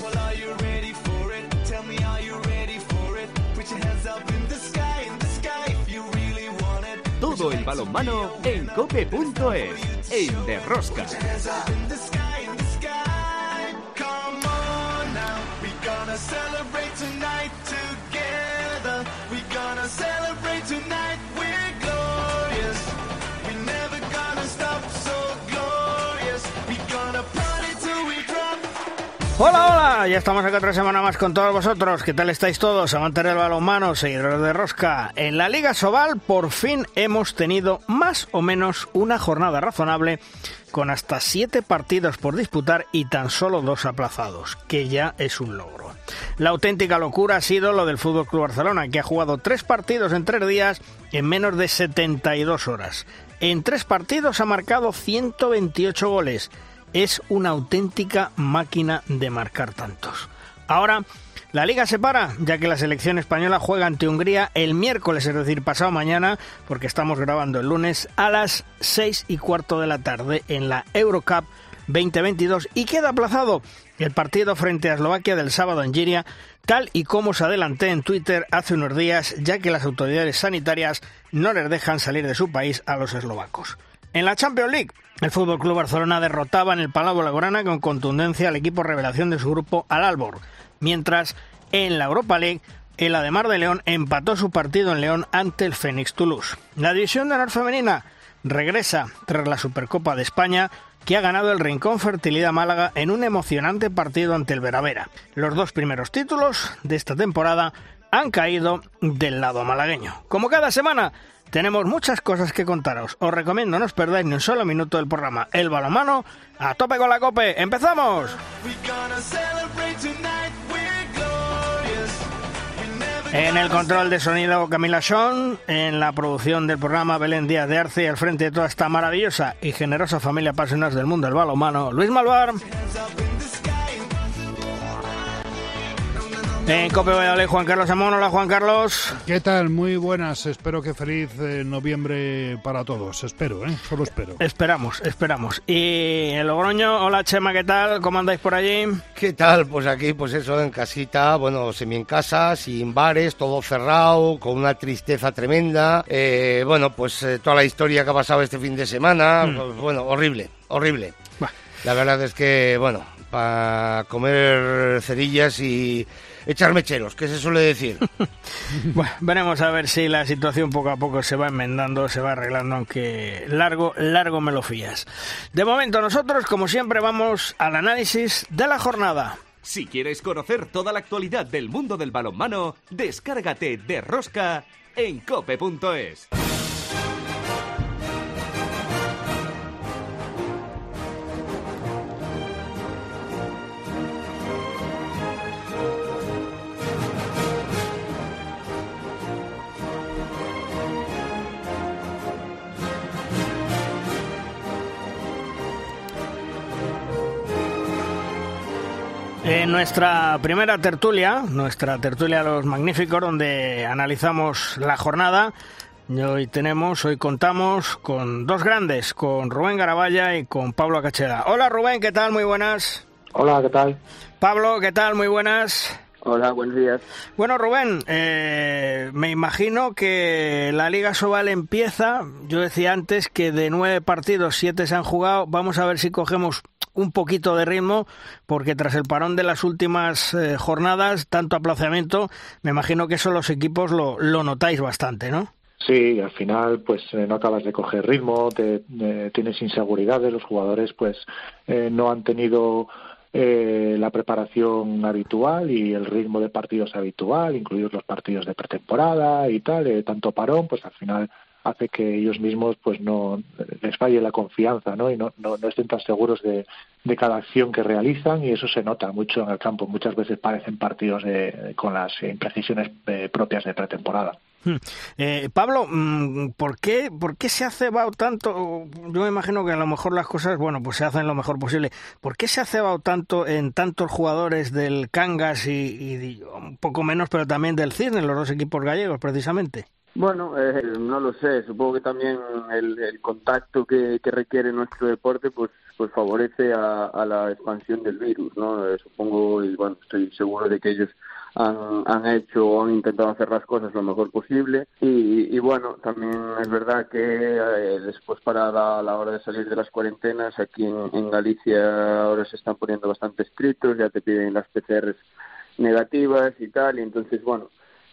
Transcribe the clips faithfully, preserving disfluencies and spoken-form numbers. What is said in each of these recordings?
Todo el balonmano en cope punto es, en De Rosca. Hola, hola, ya estamos acá otra semana más con todos vosotros. ¿Qué tal estáis todos? Amantes del balonmano, seguidores de Rosca. En la Liga Sobal por fin hemos tenido más o menos una jornada razonable con hasta siete partidos por disputar y tan solo dos aplazados, que ya es un logro. La auténtica locura ha sido lo del F C Barcelona, que ha jugado tres partidos en tres días en menos de setenta y dos horas. En tres partidos ha marcado ciento veintiocho goles. Es una auténtica máquina de marcar tantos. Ahora, la Liga se para, ya que la selección española juega ante Hungría el miércoles, es decir, pasado mañana, porque estamos grabando el lunes, a las seis y cuarto de la tarde en la Eurocup veinte veintidós, y queda aplazado el partido frente a Eslovaquia del sábado en Giria, tal y como os adelanté en Twitter hace unos días, ya que las autoridades sanitarias no les dejan salir de su país a los eslovacos. En la Champions League, el F C Barcelona derrotaba en el Palau Blaugrana con contundencia al equipo revelación de su grupo, al Aalborg, mientras en la Europa League el Ademar de León empató su partido en León ante el Phoenix Toulouse. La división de honor femenina regresa tras la Supercopa de España, que ha ganado el Rincón Fertilidad Málaga en un emocionante partido ante el Veravera. Los dos primeros títulos de esta temporada han caído del lado malagueño. Como cada semana, tenemos muchas cosas que contaros. Os recomiendo no os perdáis ni un solo minuto del programa El Balonmano. ¡A tope con la COPE! ¡Empezamos! En el control de sonido, Camila Son. En la producción del programa, Belén Díaz de Arce. Y al frente de toda esta maravillosa y generosa familia apasionados del mundo del balonmano, Luis Malvar. En Cope Valladolid, Juan Carlos Amón. Hola, Juan Carlos. ¿Qué tal? Muy buenas. Espero que feliz eh, noviembre para todos. Espero, ¿eh? Solo espero. Esperamos, esperamos. Y en Logroño, hola, Chema, ¿qué tal? ¿Cómo andáis por allí? ¿Qué tal? Pues aquí, pues eso, en casita, bueno, semi en casa, sin bares, todo cerrado, con una tristeza tremenda. Eh, bueno, pues eh, toda la historia que ha pasado este fin de semana, mm. pues, bueno, horrible, horrible. Bah. La verdad es que, bueno, para comer cerillas y echar mecheros, que se suele decir. Bueno, veremos a ver si la situación poco a poco se va enmendando, se va arreglando, aunque largo, largo me lo fías. De momento nosotros, como siempre, vamos al análisis de la jornada. Si quieres conocer toda la actualidad del mundo del balonmano, descárgate De Rosca en cope punto es. En nuestra primera tertulia, nuestra tertulia Los Magníficos, donde analizamos la jornada, hoy tenemos, hoy contamos con dos grandes, con Rubén Garabaya y con Pablo Cacheda. Hola Rubén, ¿qué tal? Muy buenas. Hola, ¿qué tal? Pablo, ¿qué tal? Muy buenas. Hola, buenos días. Bueno, Rubén, eh, me imagino que la Liga Sobal empieza. Yo decía antes que de nueve partidos, siete se han jugado. Vamos a ver si cogemos un poquito de ritmo, porque tras el parón de las últimas eh, jornadas, tanto aplazamiento, me imagino que eso los equipos lo, lo notáis bastante, ¿no? Sí, al final pues eh, no acabas de coger ritmo, te, eh, tienes inseguridades, los jugadores pues eh, no han tenido eh, la preparación habitual y el ritmo de partidos habitual, incluidos los partidos de pretemporada y tal, eh, tanto parón, pues al final hace que ellos mismos pues no les falle la confianza, ¿no? Y no, no, no estén tan seguros de, de cada acción que realizan, y eso se nota mucho en el campo. Muchas veces parecen partidos de, con las imprecisiones eh, propias de pretemporada. Eh, Pablo, ¿por qué, ¿por qué se ha cebado tanto? Yo me imagino que a lo mejor las cosas, bueno, pues se hacen lo mejor posible. ¿Por qué se ha cebado tanto en tantos jugadores del Cangas y, y un poco menos, pero también del Cisne, los dos equipos gallegos, precisamente? Bueno, eh, no lo sé. Supongo que también el, el contacto que, que requiere nuestro deporte, pues, pues favorece a, a la expansión del virus, ¿no? Eh, supongo y, y bueno, estoy seguro de que ellos han, han hecho o han intentado hacer las cosas lo mejor posible y, y bueno, también es verdad que eh, después para la, la hora de salir de las cuarentenas aquí en, en Galicia ahora se están poniendo bastante estrictos, ya te piden las P C Rs negativas y tal, y entonces bueno,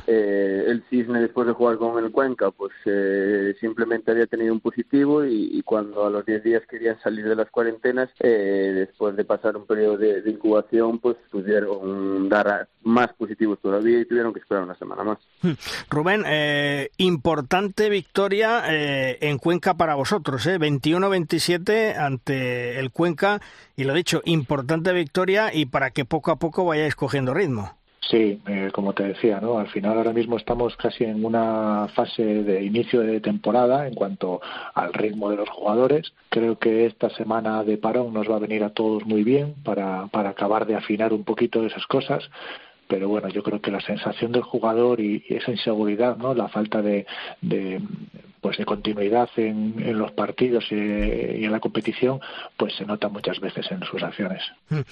Eh, el Cisne después de jugar con el Cuenca pues eh, simplemente había tenido un positivo y, y cuando a los diez días querían salir de las cuarentenas eh, después de pasar un periodo de, de incubación pues pudieron dar a más positivos todavía y tuvieron que esperar una semana más. Rubén, eh, importante victoria eh, en Cuenca para vosotros, eh, veintiuno veintisiete ante el Cuenca y lo dicho, importante victoria y para que poco a poco vayáis cogiendo ritmo. Sí, eh, como te decía, ¿no? Al final ahora mismo estamos casi en una fase de inicio de temporada en cuanto al ritmo de los jugadores. Creo que esta semana de parón nos va a venir a todos muy bien para, para acabar de afinar un poquito esas cosas. Pero bueno, yo creo que la sensación del jugador y, y esa inseguridad, ¿no? La falta de, de pues de continuidad en, en los partidos y, y en la competición, pues se nota muchas veces en sus acciones.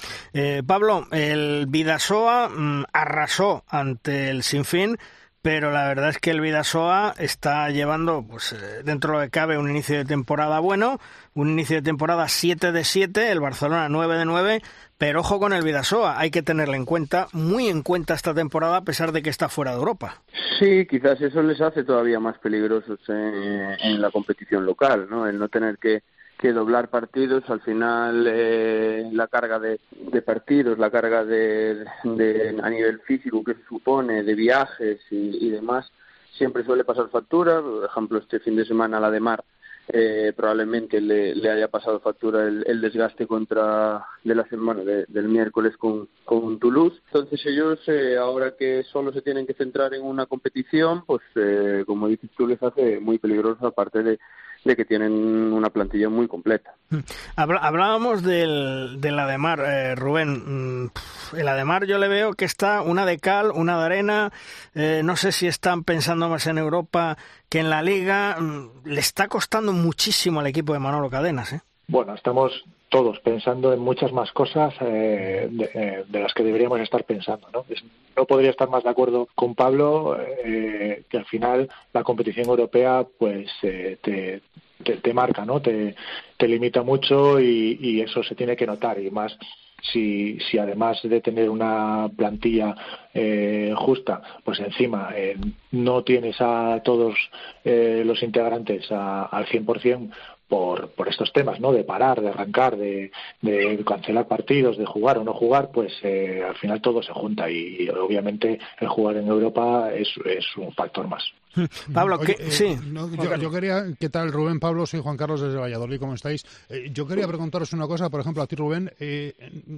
Eh, Pablo, el Bidasoa mmm, arrasó ante el Sinfín, pero la verdad es que el Bidasoa está llevando, pues dentro de lo que cabe, un inicio de temporada bueno, un inicio de temporada siete de siete, el Barcelona nueve de nueve, pero ojo con el Bidasoa, hay que tenerle en cuenta, muy en cuenta esta temporada a pesar de que está fuera de Europa. Sí, quizás eso les hace todavía más peligrosos en, en la competición local, ¿no? El no tener que que doblar partidos, al final eh, la carga de, de partidos, la carga de, de a nivel físico que se supone, de viajes y, y demás, siempre suele pasar factura. Por ejemplo, este fin de semana la de Mar eh, probablemente le, le haya pasado factura el, el desgaste contra de la semana de, del miércoles con, con Toulouse. Entonces ellos eh, ahora que solo se tienen que centrar en una competición, pues eh, como dices tú, les hace muy peligroso, aparte de de que tienen una plantilla muy completa. Hablábamos del, del Ademar, eh, Rubén. El Ademar yo le veo que está una de cal, una de arena. Eh, no sé si están pensando más en Europa que en la Liga. Le está costando muchísimo al equipo de Manolo Cadenas, ¿eh? Bueno, estamos todos pensando en muchas más cosas eh, de, eh, de las que deberíamos estar pensando, ¿no? Es, no podría estar más de acuerdo con Pablo eh, que al final la competición europea pues eh, te, te, te marca, ¿no? Te, te limita mucho y, y eso se tiene que notar, y más si, si además de tener una plantilla eh, justa, pues encima eh, no tienes a todos eh, los integrantes a, al cien por ciento por por estos temas, ¿no? De parar, de arrancar, de, de cancelar partidos, de jugar o no jugar, pues eh, al final todo se junta y, y obviamente el jugar en Europa es, es un factor más. Pablo, Oye, ¿qué? eh, sí. No, yo, yo quería, ¿qué tal, Rubén? Pablo, soy Juan Carlos desde Valladolid, ¿cómo estáis? Eh, yo quería preguntaros una cosa, por ejemplo, a ti, Rubén. Eh,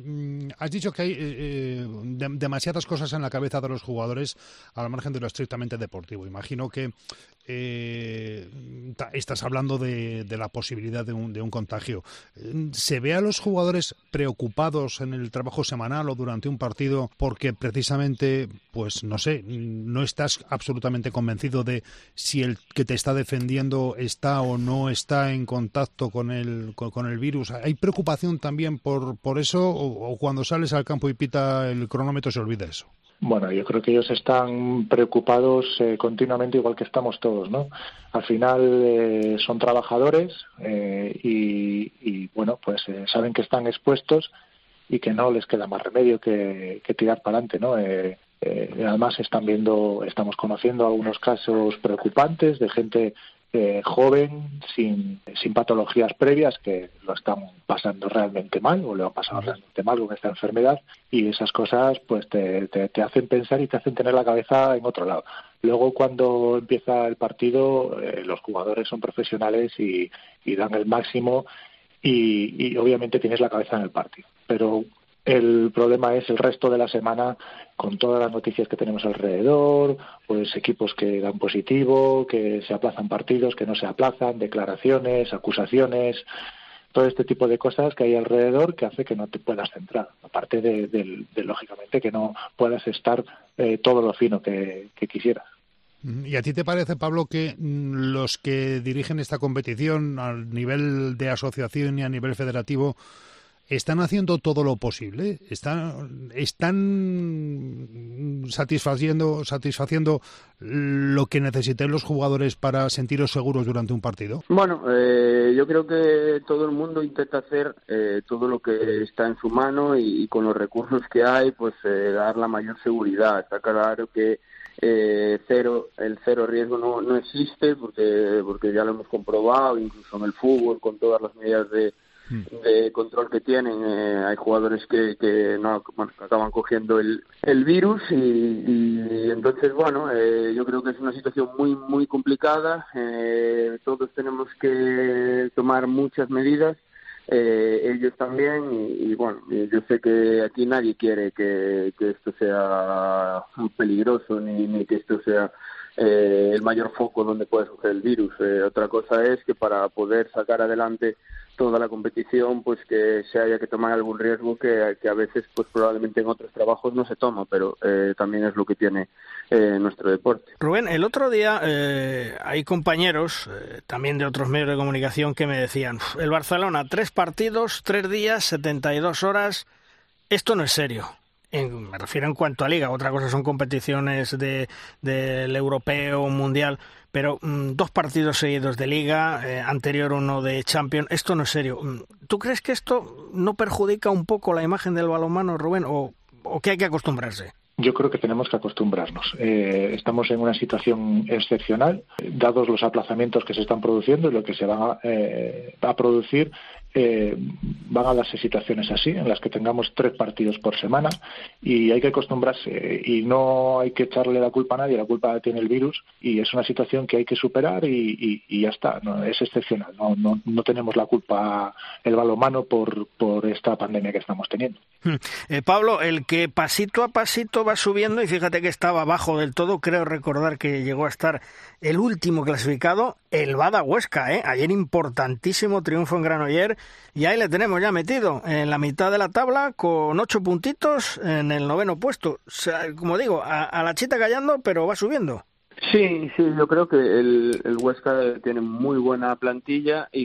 has dicho que hay eh, de, demasiadas cosas en la cabeza de los jugadores al margen de lo estrictamente deportivo. Imagino que eh, estás hablando de, de la posibilidad de un, de un contagio. ¿Se ve a los jugadores preocupados en el trabajo semanal o durante un partido porque precisamente, pues no sé, no estás absolutamente convencido de si el que te está defendiendo está o no está en contacto con el con, con el virus? ¿Hay preocupación también por por eso o, o cuando sales al campo y pita el cronómetro se olvida eso? Bueno, yo creo que ellos están preocupados eh, continuamente, igual que estamos todos, ¿no? Al final eh, son trabajadores eh, y, y, bueno, pues eh, saben que están expuestos y que no les queda más remedio que, que tirar para adelante, ¿no? Eh, eh, además están viendo, estamos conociendo algunos casos preocupantes de gente eh, joven, sin, sin patologías previas, que lo están pasando realmente mal o lo han pasado realmente mal con esta enfermedad, y esas cosas pues te, te, te hacen pensar y te hacen tener la cabeza en otro lado. Luego cuando empieza el partido eh, los jugadores son profesionales y, y dan el máximo y, y obviamente tienes la cabeza en el partido, pero el problema es el resto de la semana con todas las noticias que tenemos alrededor, pues equipos que dan positivo, que se aplazan partidos, que no se aplazan, declaraciones, acusaciones, todo este tipo de cosas que hay alrededor que hace que no te puedas centrar, aparte de, de, de lógicamente que no puedas estar eh, todo lo fino que, que quisieras. ¿Y a ti te parece, Pablo, que los que dirigen esta competición a nivel de asociación y a nivel federativo ¿están haciendo todo lo posible? ¿Están, están satisfaciendo, satisfaciendo lo que necesiten los jugadores para sentiros seguros durante un partido? Bueno, eh, yo creo que todo el mundo intenta hacer eh, todo lo que está en su mano y, y con los recursos que hay, pues eh, dar la mayor seguridad. Está claro que eh, cero, el cero riesgo no, no existe porque, porque ya lo hemos comprobado, incluso en el fútbol, con todas las medidas de de control que tienen, eh, hay jugadores que, que no bueno, acaban cogiendo el, el virus y, y entonces bueno, eh, yo creo que es una situación muy muy complicada, eh, todos tenemos que tomar muchas medidas, eh, ellos también y, y bueno, yo sé que aquí nadie quiere que, que esto sea peligroso ni, ni que esto sea eh, el mayor foco donde puede surgir el virus. Eh, otra cosa es que para poder sacar adelante toda la competición, pues que se haya que tomar algún riesgo que, que a veces pues probablemente en otros trabajos no se toma, pero eh, también es lo que tiene eh, nuestro deporte. Rubén, el otro día eh, hay compañeros eh, también de otros medios de comunicación que me decían, el Barcelona, tres partidos, tres días, setenta y dos horas, esto no es serio. En, me refiero en cuanto a liga, otra cosa son competiciones de del europeo, mundial, pero mmm, dos partidos seguidos de liga, eh, anterior uno de Champions, esto no es serio. ¿Tú crees que esto no perjudica un poco la imagen del balonmano, Rubén, o, o que hay que acostumbrarse? Yo creo que tenemos que acostumbrarnos. Eh, estamos en una situación excepcional, dados los aplazamientos que se están produciendo y lo que se va eh, a producir. Eh, van a darse situaciones así, en las que tengamos tres partidos por semana y hay que acostumbrarse y no hay que echarle la culpa a nadie, la culpa tiene el virus y es una situación que hay que superar y, y, y ya está, ¿no? Es excepcional, no, no, no tenemos la culpa el balonmano por, por esta pandemia que estamos teniendo. Eh, Pablo, el que pasito a pasito va subiendo y fíjate que estaba abajo del todo, creo recordar que llegó a estar el último clasificado, el Bada Huesca, ¿eh? Ayer importantísimo triunfo en Granollers y ahí le tenemos ya metido en la mitad de la tabla con ocho puntitos en el noveno puesto. O sea, como digo, a, a la chita callando, pero va subiendo. Sí, sí, yo creo que el, el Huesca tiene muy buena plantilla y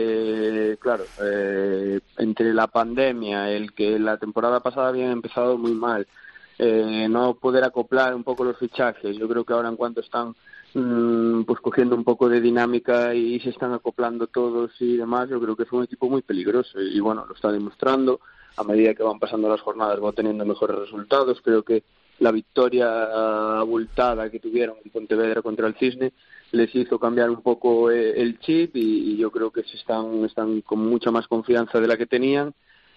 que, claro, eh, entre la pandemia, el que la temporada pasada habían empezado muy mal, eh, no poder acoplar un poco los fichajes, yo creo que ahora en cuanto están mmm, pues cogiendo un poco de dinámica y se están acoplando todos y demás, yo creo que es un equipo muy peligroso y, y bueno, lo está demostrando, a medida que van pasando las jornadas va teniendo mejores resultados, creo que la victoria abultada que tuvieron en Pontevedra contra el Cisne les hizo cambiar un poco el chip y, y yo creo que se están, están con mucha más confianza de la que tenían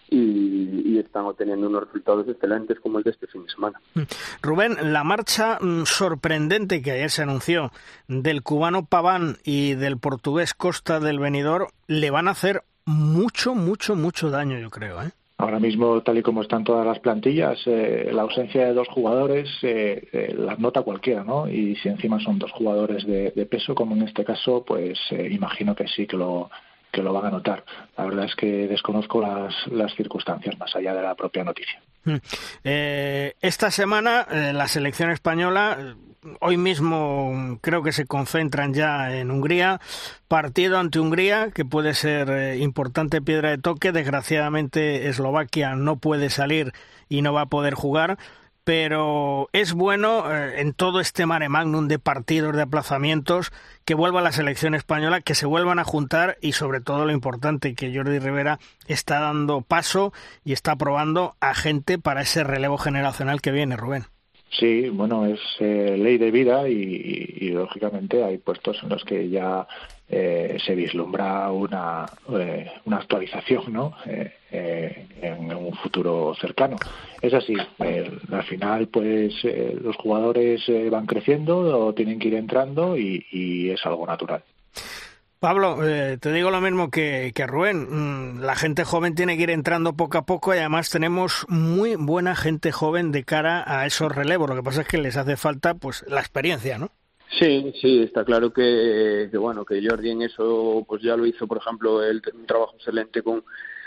y, y están obteniendo unos resultados excelentes como el de este fin de semana. Rubén, la marcha sorprendente que ayer se anunció del cubano Paván y del portugués Costa del Benidorm le van a hacer mucho, mucho, mucho daño, yo creo, ¿eh? Ahora mismo, tal y como están todas las plantillas, eh, la ausencia de dos jugadores eh, eh, las nota cualquiera, ¿no? Y si encima son dos jugadores de, de peso, como en este caso, pues eh, imagino que sí que lo que lo van a notar. La verdad es que desconozco las, las circunstancias más allá de la propia noticia. Eh, esta semana eh, la selección española, hoy mismo creo que se concentran ya en Hungría, partido ante Hungría que puede ser eh, importante piedra de toque. Desgraciadamente Eslovaquia no puede salir y no va a poder jugar, pero es bueno eh, en todo este mare magnum de partidos, de aplazamientos, que vuelva la selección española, que se vuelvan a juntar y sobre todo lo importante, que Jordi Rivera está dando paso y está probando a gente para ese relevo generacional que viene, Rubén. Sí, bueno, es eh, ley de vida y, y, y lógicamente hay puestos en los que ya eh, se vislumbra una, eh, una actualización, ¿no? Eh, eh, en un futuro cercano. Es así, eh, al final pues eh, los jugadores eh, van creciendo o tienen que ir entrando y, y es algo natural. Pablo, eh, te digo lo mismo que, que a Rubén, la gente joven tiene que ir entrando poco a poco y además tenemos muy buena gente joven de cara a esos relevos, lo que pasa es que les hace falta pues la experiencia, ¿no? Sí, sí, está claro que, que bueno, que Jordi en eso pues ya lo hizo, por ejemplo, él tiene un trabajo excelente con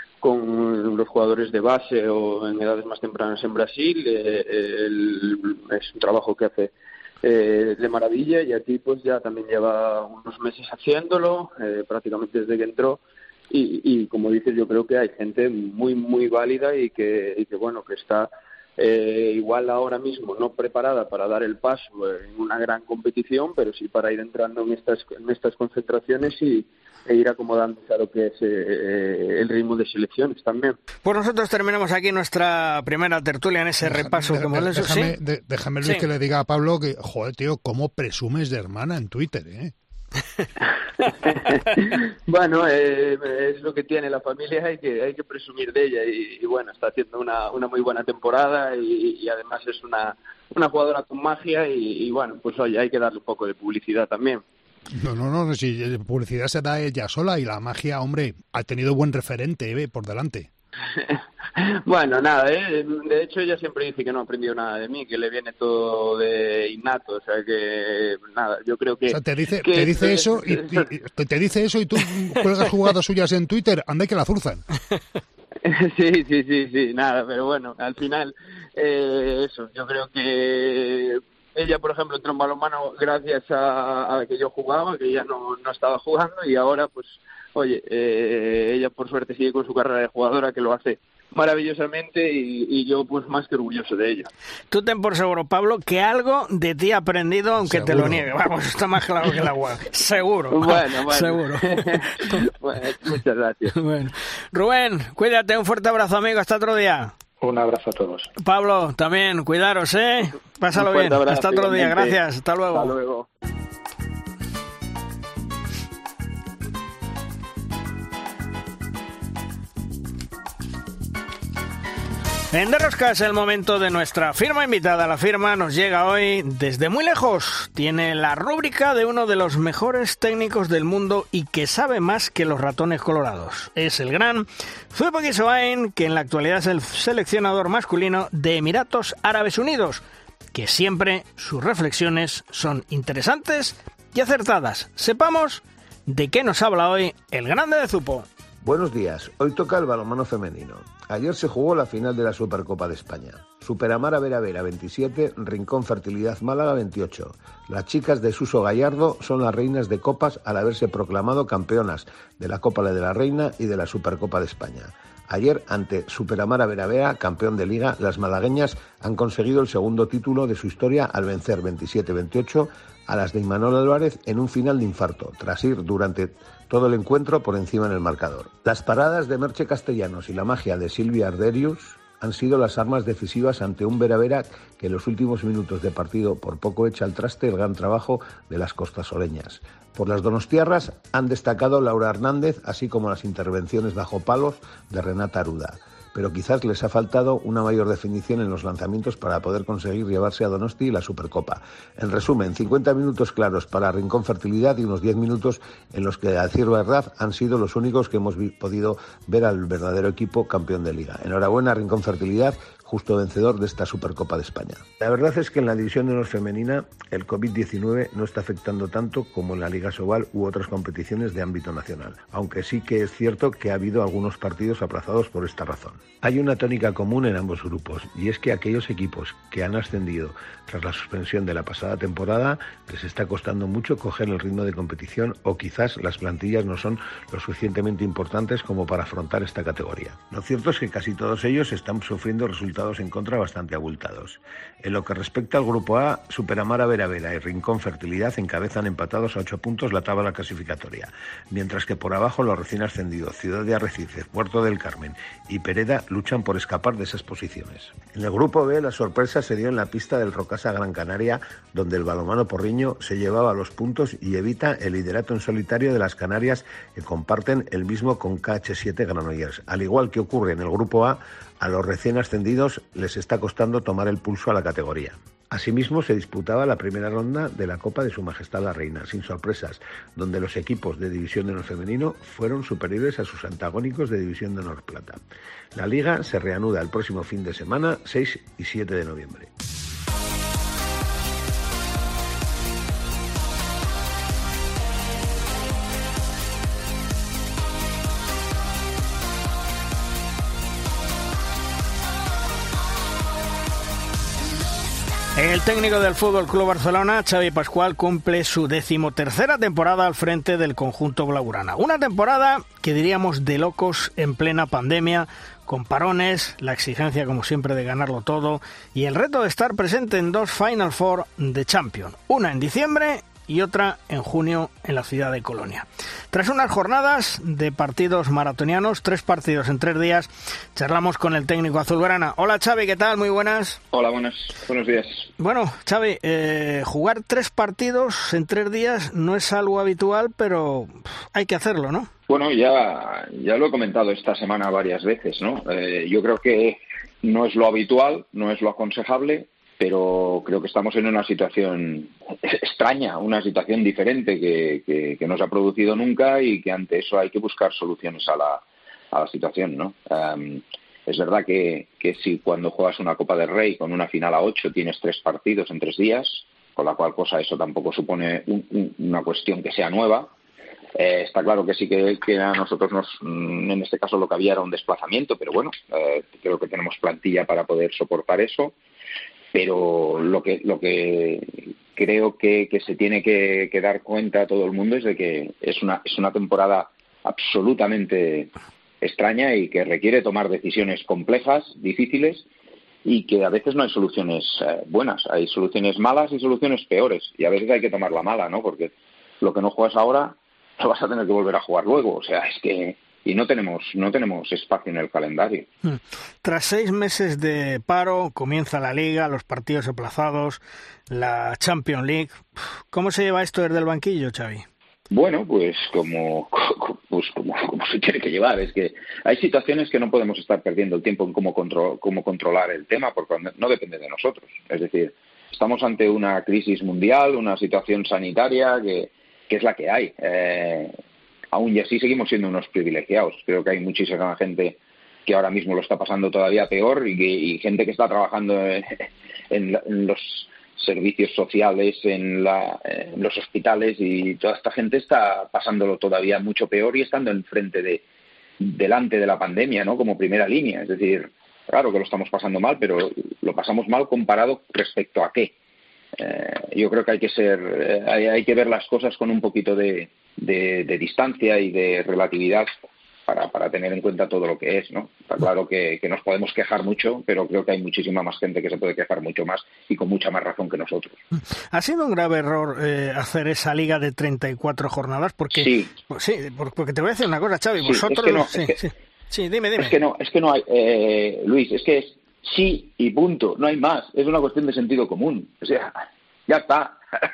con los jugadores de base o en edades más tempranas en Brasil, eh, él, es un trabajo que hace Eh, de maravilla y aquí pues ya también lleva unos meses haciéndolo, eh, prácticamente desde que entró y, y como dices, yo creo que hay gente muy, muy válida y que, y que bueno, que está eh, igual ahora mismo no preparada para dar el paso en una gran competición, pero sí para ir entrando en estas, en estas concentraciones y e ir acomodándose a lo que es eh, el ritmo de selecciones también. Pues nosotros terminamos aquí nuestra primera tertulia en ese Deja, repaso de, que hemos hecho. déjame, ¿Sí? de, déjame Luis, sí. que le diga a Pablo que, joder, tío, cómo presumes de hermana en Twitter, ¿eh? Bueno, eh, es lo que tiene la familia, hay que hay que presumir de ella y, y bueno, está haciendo una, una muy buena temporada y, y además es una, una jugadora con magia y, y bueno, pues oye, hay que darle un poco de publicidad también. No, no, no, si publicidad se da ella sola y la magia, hombre, ha tenido buen referente eh, por delante. Bueno, nada, ¿eh? De hecho ella siempre dice que no ha aprendido nada de mí, que le viene todo de innato, o sea que nada, yo creo que... O sea, te dice, que, te dice eso y, y te, te dice eso y tú cuelgas jugadas suyas en Twitter, anda que la zurzan. Sí, sí, sí, sí, nada, pero bueno, al final eh, eso, yo creo que ella, por ejemplo, entró en balonmano gracias a, a que yo jugaba, que ella no, no estaba jugando y ahora pues oye, eh, ella por suerte sigue con su carrera de jugadora, que lo hace maravillosamente y, y yo pues más que orgulloso de ella. Tú ten por seguro, Pablo, que algo de ti ha aprendido, aunque seguro. Te lo niegue. Vamos, está más claro que el agua. Seguro. Bueno, bueno. Seguro. Bueno, muchas gracias. Bueno. Rubén, cuídate, un fuerte abrazo, amigo. Hasta otro día. Un abrazo a todos. Pablo, también, cuidaros, ¿eh? Pásalo bien. Abrazo, hasta otro igualmente. Día. Gracias. Hasta luego. Hasta luego. En De Rosca es el momento de nuestra firma invitada. La firma nos llega hoy desde muy lejos. Tiene la rúbrica de uno de los mejores técnicos del mundo y que sabe más que los ratones colorados. Es el gran Zubin Sohain, que en la actualidad es el seleccionador masculino de Emiratos Árabes Unidos, que siempre sus reflexiones son interesantes y acertadas. Sepamos de qué nos habla hoy el grande de Zupo. Buenos días, hoy toca el balonmano femenino. Ayer se jugó la final de la Supercopa de España. Superamara Vera Vera veintisiete, Rincón Fertilidad Málaga veintiocho. Las chicas de Suso Gallardo son las reinas de copas al haberse proclamado campeonas de la Copa de la Reina y de la Supercopa de España. Ayer, ante Superamara Vera Vera, campeón de Liga, las malagueñas han conseguido el segundo título de su historia al vencer veintisiete veintiocho a las de Imanol Álvarez en un final de infarto, tras ir durante todo el encuentro por encima en el marcador. Las paradas de Merche Castellanos y la magia de Silvia Arderius han sido las armas decisivas ante un Vera Vera que en los últimos minutos de partido por poco echa al traste el gran trabajo de las costasoleñas. Por las donostiarras han destacado Laura Hernández, así como las intervenciones bajo palos de Renata Aruda. Pero quizás les ha faltado una mayor definición en los lanzamientos para poder conseguir llevarse a Donosti la Supercopa. En resumen, cincuenta minutos claros para Rincón Fertilidad y unos diez minutos en los que, a decir verdad, han sido los únicos que hemos vi- podido ver al verdadero equipo campeón de Liga. Enhorabuena, Rincón Fertilidad, justo vencedor de esta Supercopa de España. La verdad es que en la división de honor femenina el covid diecinueve no está afectando tanto como en la Liga Sobal u otras competiciones de ámbito nacional, aunque sí que es cierto que ha habido algunos partidos aplazados por esta razón. Hay una tónica común en ambos grupos, y es que aquellos equipos que han ascendido tras la suspensión de la pasada temporada les está costando mucho coger el ritmo de competición, o quizás las plantillas no son lo suficientemente importantes como para afrontar esta categoría. Lo cierto es que casi todos ellos están sufriendo resultados en contra bastante abultados. En lo que respecta al grupo A, Superamara Vera Vera y Rincón Fertilidad encabezan empatados a ocho puntos la tabla clasificatoria, mientras que por abajo los recién ascendidos Ciudad de Arrecife, Puerto del Carmen y Pereda luchan por escapar de esas posiciones. En el grupo B, la sorpresa se dio en la pista del Rocasa Gran Canaria, donde el balonmano porriño se llevaba los puntos y evita el liderato en solitario de las Canarias, que comparten el mismo con K H siete Granollers. Al igual que ocurre en el grupo A, a los recién ascendidos les está costando tomar el pulso a la categoría. Asimismo, se disputaba la primera ronda de la Copa de Su Majestad la Reina, sin sorpresas, donde los equipos de División de Honor Femenino fueron superiores a sus antagónicos de División de Honor Plata. La Liga se reanuda el próximo fin de semana, seis y siete de noviembre. El técnico del Fútbol Club Barcelona, Xavi Pascual, cumple su decimotercera temporada al frente del conjunto blaugrana. Una temporada que diríamos de locos en plena pandemia, con parones, la exigencia como siempre de ganarlo todo y el reto de estar presente en dos Final Four de Champions, una en diciembre y otra en junio en la ciudad de Colonia. Tras unas jornadas de partidos maratonianos, tres partidos en tres días, charlamos con el técnico azulgrana. Hola Xavi, ¿qué tal? Muy buenas. Hola, buenas. Buenos días. Bueno, Xavi, eh, jugar tres partidos en tres días no es algo habitual, pero hay que hacerlo, ¿no? Bueno, ya, ya lo he comentado esta semana varias veces, ¿no? Eh, yo creo que no es lo habitual, no es lo aconsejable, pero creo que estamos en una situación extraña, una situación diferente que, que, que no se ha producido nunca y que ante eso hay que buscar soluciones a la, a la situación, ¿no? Um, es verdad que, que si cuando juegas una Copa del Rey con una final a ocho tienes tres partidos en tres días, con la cual cosa eso tampoco supone un, un, una cuestión que sea nueva. Eh, está claro que sí que, que a nosotros nos, en este caso lo que había era un desplazamiento, pero bueno, eh, creo que tenemos plantilla para poder soportar eso. Pero lo que lo que creo que, que se tiene que, que dar cuenta a todo el mundo es de que es una es una temporada absolutamente extraña y que requiere tomar decisiones complejas, difíciles, y que a veces no hay soluciones eh, buenas, hay soluciones malas y soluciones peores, y a veces hay que tomar la mala, ¿no? Porque lo que no juegas ahora lo vas a tener que volver a jugar luego, o sea, es que y no tenemos no tenemos espacio en el calendario. Tras seis meses de paro, comienza la Liga, los partidos aplazados, la Champions League. ¿Cómo se lleva esto desde el banquillo, Xavi? Bueno, pues como, pues como, como se tiene que llevar. Es que hay situaciones que no podemos estar perdiendo el tiempo en cómo, control, cómo controlar el tema, porque no depende de nosotros. Es decir, estamos ante una crisis mundial, una situación sanitaria que, que es la que hay. Eh, Aún y así seguimos siendo unos privilegiados. Creo que hay muchísima gente que ahora mismo lo está pasando todavía peor y, que, y gente que está trabajando en, en, en los servicios sociales, en, la, en los hospitales, y toda esta gente está pasándolo todavía mucho peor y estando enfrente de delante de la pandemia, ¿no? Como primera línea. Es decir, claro que lo estamos pasando mal, pero lo pasamos mal comparado respecto a qué. Eh, yo creo que hay que ser, eh, hay, hay que ver las cosas con un poquito de De, de distancia y de relatividad para, para tener en cuenta todo lo que es, ¿no? Está claro que, que nos podemos quejar mucho, pero creo que hay muchísima más gente que se puede quejar mucho más y con mucha más razón que nosotros. ¿Ha sido un grave error eh, hacer esa liga de treinta y cuatro jornadas? Porque, sí. Pues, sí, porque te voy a decir una cosa, Xavi, sí, vosotros... Es que no, sí, es que, sí, sí, dime, dime. Es que no, es que no hay, eh, Luis, es que es sí y punto, no hay más, es una cuestión de sentido común, o sea, ya está.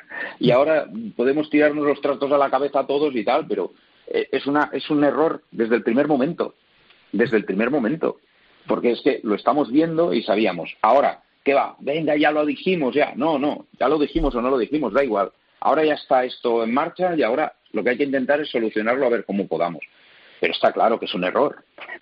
Y ahora podemos tirarnos los trastos a la cabeza a todos y tal, pero es una es un error desde el primer momento, desde el primer momento, porque es que lo estamos viendo y sabíamos. Ahora, ¿qué va? Venga, ya lo dijimos, ya. No, no, ya lo dijimos o no lo dijimos, da igual. Ahora ya está esto en marcha y ahora lo que hay que intentar es solucionarlo a ver cómo podamos. Pero está claro que es un error.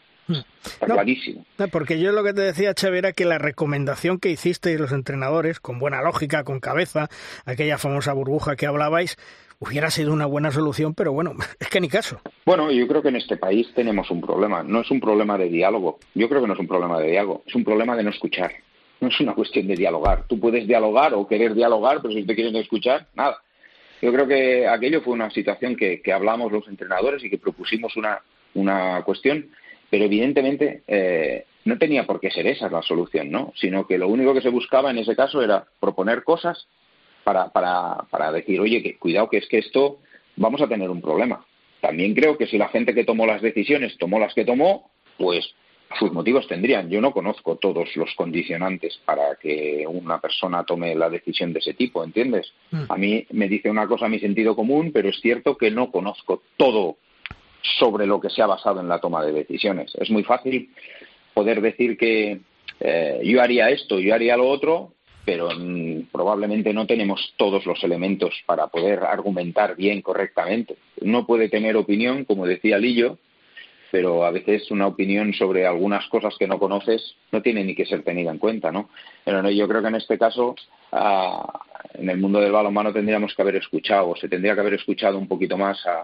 Está no, clarísimo. No, porque yo lo que te decía, Xavi, era que la recomendación que hicisteis los entrenadores, con buena lógica, con cabeza, aquella famosa burbuja que hablabais, hubiera sido una buena solución, pero bueno, es que ni caso. Bueno, yo creo que en este país tenemos un problema. No es un problema de diálogo. Yo creo que no es un problema de diálogo. Es un problema de no escuchar. No es una cuestión de dialogar. Tú puedes dialogar o querer dialogar, pero si te quieres no escuchar, nada. Yo creo que aquello fue una situación que, que hablamos los entrenadores y que propusimos una, una cuestión. Pero evidentemente eh, no tenía por qué ser esa la solución, ¿no? Sino que lo único que se buscaba en ese caso era proponer cosas para, para, para decir, oye, que cuidado, que es que esto vamos a tener un problema. También creo que si la gente que tomó las decisiones tomó las que tomó, pues sus motivos tendrían. Yo no conozco todos los condicionantes para que una persona tome la decisión de ese tipo, ¿entiendes? Mm. A mí me dice una cosa mi sentido común, pero es cierto que no conozco todo sobre lo que se ha basado en la toma de decisiones. Es muy fácil poder decir que eh, yo haría esto, yo haría lo otro, pero mmm, probablemente no tenemos todos los elementos para poder argumentar bien, correctamente. Uno puede tener opinión, como decía Lillo, pero a veces una opinión sobre algunas cosas que no conoces no tiene ni que ser tenida en cuenta, ¿no? Pero no, yo creo que en este caso, uh, en el mundo del balonmano tendríamos que haber escuchado, o se tendría que haber escuchado un poquito más a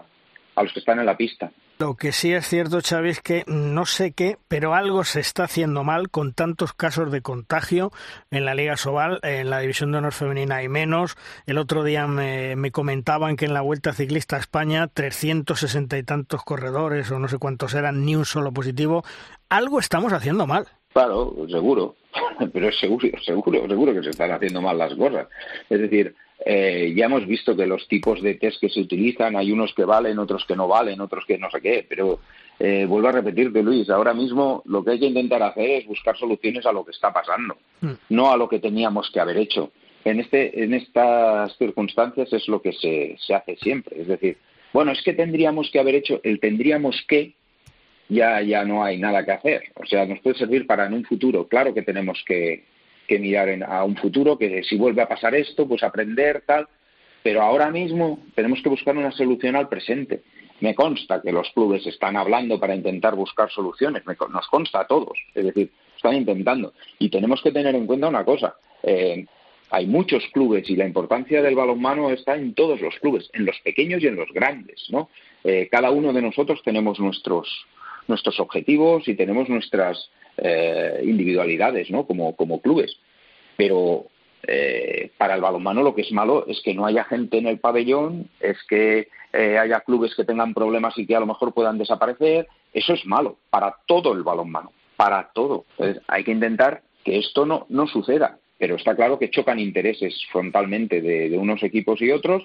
a los que están en la pista. Lo que sí es cierto, Xavi, es que no sé qué, pero algo se está haciendo mal con tantos casos de contagio en la Liga Sobal. En la División de Honor Femenina hay menos. El otro día me, me comentaban que en la Vuelta Ciclista a España, trescientos sesenta y tantos corredores, o no sé cuántos eran, ni un solo positivo. Algo estamos haciendo mal. Claro, seguro, pero es seguro, seguro, seguro que se están haciendo mal las cosas. Es decir, eh, ya hemos visto que los tipos de test que se utilizan, hay unos que valen, otros que no valen, otros que no sé qué, pero eh, vuelvo a repetirte, Luis, ahora mismo lo que hay que intentar hacer es buscar soluciones a lo que está pasando, mm. no a lo que teníamos que haber hecho. En este, en estas circunstancias es lo que se, se hace siempre, es decir, bueno, es que tendríamos que haber hecho, el tendríamos que, ya ya no hay nada que hacer. O sea, nos puede servir para en un futuro. Claro que tenemos que, que mirar en, a un futuro, que si vuelve a pasar esto, pues aprender, tal. Pero ahora mismo tenemos que buscar una solución al presente. Me consta que los clubes están hablando para intentar buscar soluciones. Me, nos consta a todos. Es decir, están intentando. Y tenemos que tener en cuenta una cosa. Eh, hay muchos clubes y la importancia del balonmano está en todos los clubes, en los pequeños y en los grandes, ¿no? Eh, cada uno de nosotros tenemos nuestros nuestros objetivos y tenemos nuestras eh, individualidades, ¿no? Como, como clubes. Pero eh, para el balonmano lo que es malo es que no haya gente en el pabellón, es que eh, haya clubes que tengan problemas y que a lo mejor puedan desaparecer. Eso es malo para todo el balonmano, para todo. Entonces, hay que intentar que esto no, no suceda. Pero está claro que chocan intereses frontalmente de, de unos equipos y otros.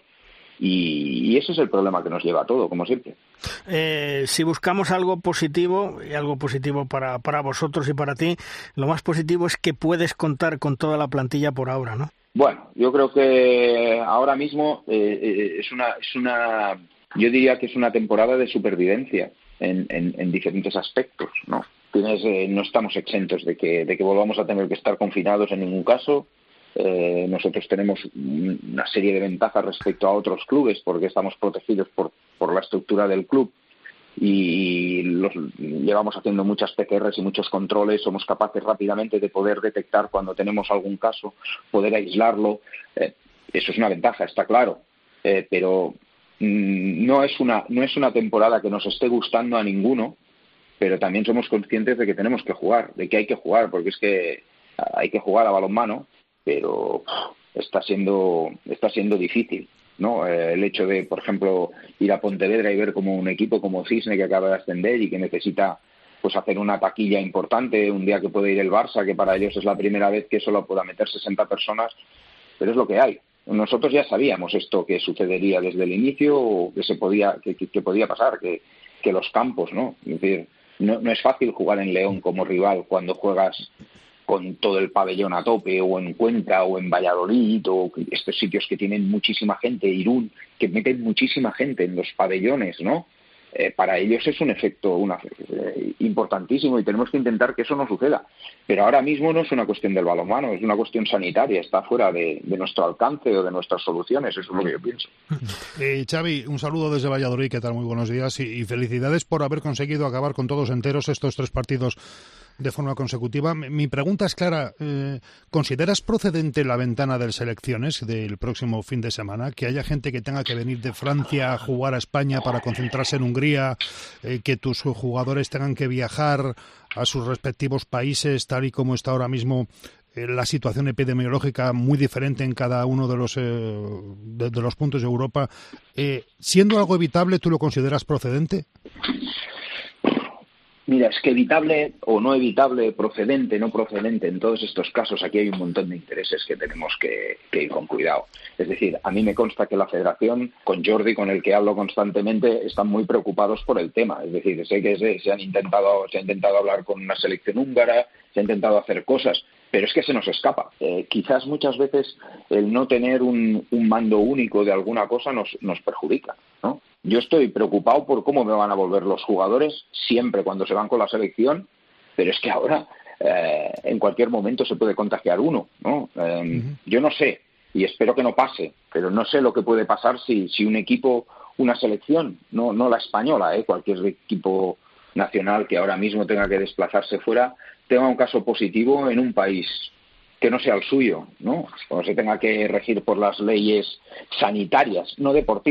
Y, y ese es el problema que nos lleva a todo, como siempre. Eh, si buscamos algo positivo, y algo positivo para, para vosotros y para ti, lo más positivo es que puedes contar con toda la plantilla por ahora, ¿no? Bueno, yo creo que ahora mismo eh, es una, es una, yo diría que es una temporada de supervivencia en, en, en diferentes aspectos, ¿no? Tienes, eh, no estamos exentos de que, de que volvamos a tener que estar confinados en ningún caso. Eh, nosotros tenemos una serie de ventajas respecto a otros clubes porque estamos protegidos por, por la estructura del club y los, llevamos haciendo muchas P C Rs y muchos controles, somos capaces rápidamente de poder detectar cuando tenemos algún caso, poder aislarlo. Eh, eso es una ventaja, está claro, eh, pero mm, no es una, no es una temporada que nos esté gustando a ninguno, pero también somos conscientes de que tenemos que jugar, de que hay que jugar, porque es que hay que jugar a balonmano. Pero está siendo está siendo difícil, ¿no? Eh, el hecho de, por ejemplo, ir a Pontevedra y ver como un equipo como Cisne que acaba de ascender y que necesita pues hacer una taquilla importante, un día que puede ir el Barça, que para ellos es la primera vez que solo pueda meter sesenta personas, pero es lo que hay. Nosotros ya sabíamos esto que sucedería desde el inicio, o que se podía que, que, que podía pasar, que, que los campos, ¿no? Es decir, no, no es fácil jugar en León como rival cuando juegas con todo el pabellón a tope, o en Cuenca, o en Valladolid, o estos sitios que tienen muchísima gente, Irún, que meten muchísima gente en los pabellones, ¿no? Eh, para ellos es un efecto una, eh, importantísimo y tenemos que intentar que eso no suceda. Pero ahora mismo no es una cuestión del balonmano, es una cuestión sanitaria, está fuera de, de nuestro alcance o de nuestras soluciones, eso es lo que yo pienso. Eh, Xavi, un saludo desde Valladolid, ¿qué tal? Muy buenos días y, y felicidades por haber conseguido acabar con todos enteros estos tres partidos de forma consecutiva. Mi pregunta es clara. Eh, ¿Consideras procedente la ventana de selecciones del próximo fin de semana? Que haya gente que tenga que venir de Francia a jugar a España para concentrarse en Hungría, eh, que tus jugadores tengan que viajar a sus respectivos países, tal y como está ahora mismo eh, la situación epidemiológica muy diferente en cada uno de los, eh, de, de los puntos de Europa. Eh, ¿Siendo algo evitable, tú lo consideras procedente? Mira, es que evitable o no evitable, procedente, no procedente, en todos estos casos aquí hay un montón de intereses que tenemos que, que ir con cuidado. Es decir, a mí me consta que la Federación, con Jordi, con el que hablo constantemente, están muy preocupados por el tema. Es decir, sé que se, se han intentado, se ha intentado hablar con una selección húngara, se ha intentado hacer cosas, pero es que se nos escapa. Eh, quizás muchas veces el no tener un, un mando único de alguna cosa nos, nos perjudica, ¿no? Yo estoy preocupado por cómo me van a volver los jugadores siempre cuando se van con la selección, pero es que ahora eh, en cualquier momento se puede contagiar uno, ¿no? Eh, uh-huh. Yo no sé, y espero que no pase, pero no sé lo que puede pasar si, si un equipo, una selección, no, no la española, ¿eh? Cualquier equipo nacional que ahora mismo tenga que desplazarse fuera, tenga un caso positivo en un país que no sea el suyo, ¿no? O se tenga que regir por las leyes sanitarias, no deportivas,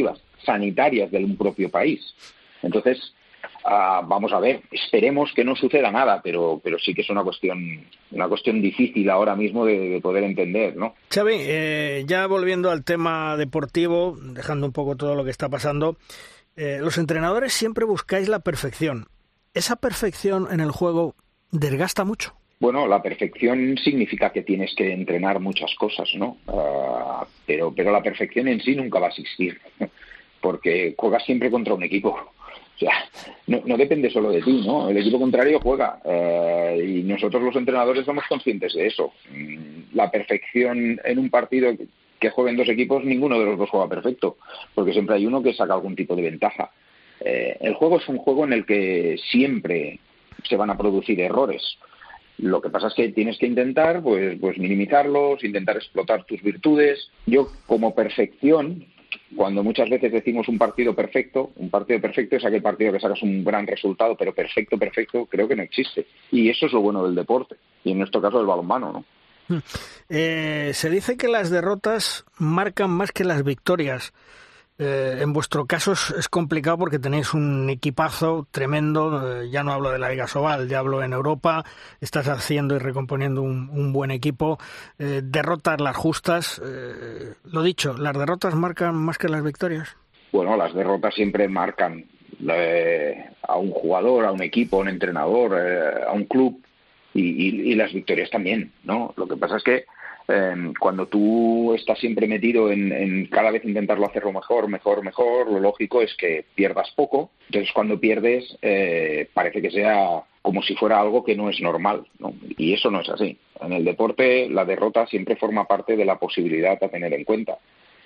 sanitarias del propio país. Entonces, uh, vamos a ver, esperemos que no suceda nada, pero pero sí que es una cuestión una cuestión difícil ahora mismo de, de poder entender, ¿no? Xavi, eh, ya volviendo al tema deportivo, dejando un poco todo lo que está pasando, eh, los entrenadores siempre buscáis la perfección. ¿Esa perfección en el juego desgasta mucho? Bueno, la perfección significa que tienes que entrenar muchas cosas, ¿no? Uh, pero pero la perfección en sí nunca va a existir, porque juegas siempre contra un equipo. O sea, no, no depende solo de ti, ¿no? El equipo contrario juega uh, y nosotros los entrenadores somos conscientes de eso. La perfección en un partido que jueguen dos equipos, ninguno de los dos juega perfecto, porque siempre hay uno que saca algún tipo de ventaja. Eh, el juego es un juego en el que siempre se van a producir errores. Lo que pasa es que tienes que intentar pues, pues minimizarlos, intentar explotar tus virtudes. Yo, como perfección, cuando muchas veces decimos un partido perfecto, un partido perfecto es aquel partido que sacas un gran resultado, pero perfecto, perfecto, creo que no existe. Y eso es lo bueno del deporte, y en nuestro caso del balonmano, ¿no? Eh, se dice que las derrotas marcan más que las victorias. Eh, en vuestro caso es, es complicado porque tenéis un equipazo tremendo, eh, ya no hablo de la Liga Sobal, ya hablo en Europa, estás haciendo y recomponiendo un, un buen equipo, eh, derrotas las justas, eh, lo dicho, ¿las derrotas marcan más que las victorias? Bueno, las derrotas siempre marcan eh, a un jugador, a un equipo, a un entrenador, eh, a un club, y, y, y las victorias también, ¿no? Lo que pasa es que Eh, cuando tú estás siempre metido en, en cada vez intentarlo hacerlo mejor, mejor, mejor, lo lógico es que pierdas poco. Entonces, cuando pierdes, eh, parece que sea como si fuera algo que no es normal, ¿no? Y eso no es así. En el deporte, la derrota siempre forma parte de la posibilidad a tener en cuenta.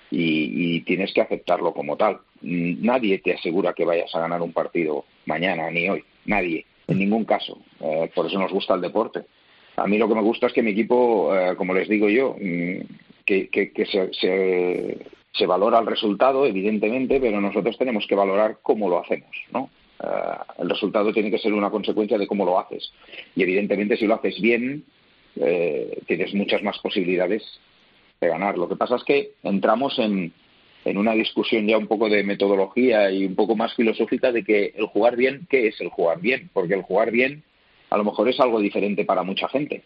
Y, y tienes que aceptarlo como tal. Nadie te asegura que vayas a ganar un partido mañana ni hoy. Nadie, en ningún caso. Eh, por eso nos gusta el deporte. A mí lo que me gusta es que mi equipo, eh, como les digo yo, que, que, que se, se, se valora el resultado, evidentemente, pero nosotros tenemos que valorar cómo lo hacemos, ¿no? Uh, el resultado tiene que ser una consecuencia de cómo lo haces. Y evidentemente, si lo haces bien, eh, tienes muchas más posibilidades de ganar. Lo que pasa es que entramos en, en una discusión ya un poco de metodología y un poco más filosófica de que el jugar bien, ¿qué es el jugar bien? Porque el jugar bien a lo mejor es algo diferente para mucha gente.